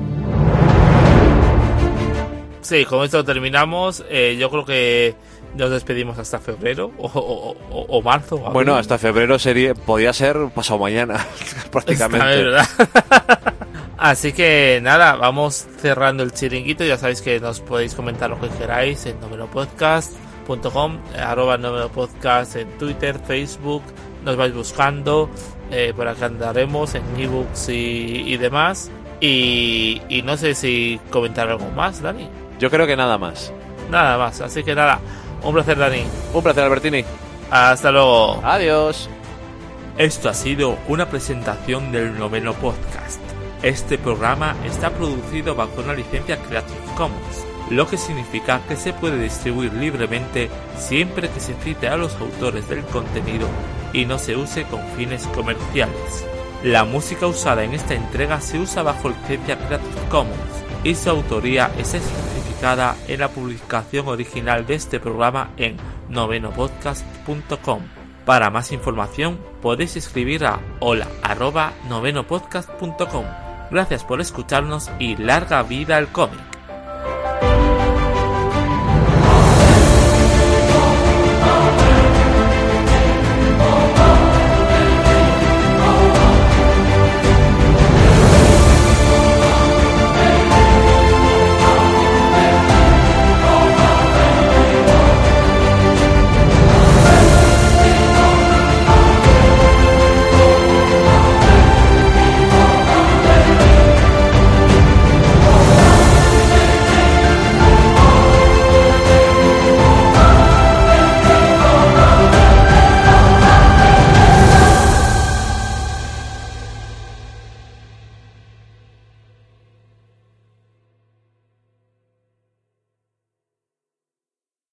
[SPEAKER 1] Sí, con esto terminamos. Eh, yo creo que nos despedimos hasta febrero o, o- o- o marzo. o
[SPEAKER 2] Bueno,
[SPEAKER 1] abril.
[SPEAKER 2] hasta febrero sería, podía ser pasado mañana,
[SPEAKER 1] Esta
[SPEAKER 2] prácticamente.
[SPEAKER 1] vez, ¿verdad? Así que nada, vamos cerrando el chiringuito. Ya sabéis que nos podéis comentar lo que queráis en novelopodcast punto com, arroba novelopodcast en Twitter, Facebook. Nos vais buscando, eh, por acá andaremos en ebooks y, y demás. Y, y no sé si comentar algo más, Dani.
[SPEAKER 2] Yo creo que nada más.
[SPEAKER 1] Nada más, así que nada, un placer, Dani.
[SPEAKER 2] Un placer, Albertini.
[SPEAKER 1] Hasta luego.
[SPEAKER 2] Adiós.
[SPEAKER 1] Esto ha sido una presentación del Noveno Podcast. Este programa está producido bajo una licencia Creative Commons, lo que significa que se puede distribuir libremente siempre que se cite a los autores del contenido y no se use con fines comerciales. La música usada en esta entrega se usa bajo licencia Creative Commons y su autoría es especificada en la publicación original de este programa en novenopodcast punto com. Para más información podéis escribir a hola arroba novenopodcast punto com. Gracias por escucharnos y larga vida al cómic.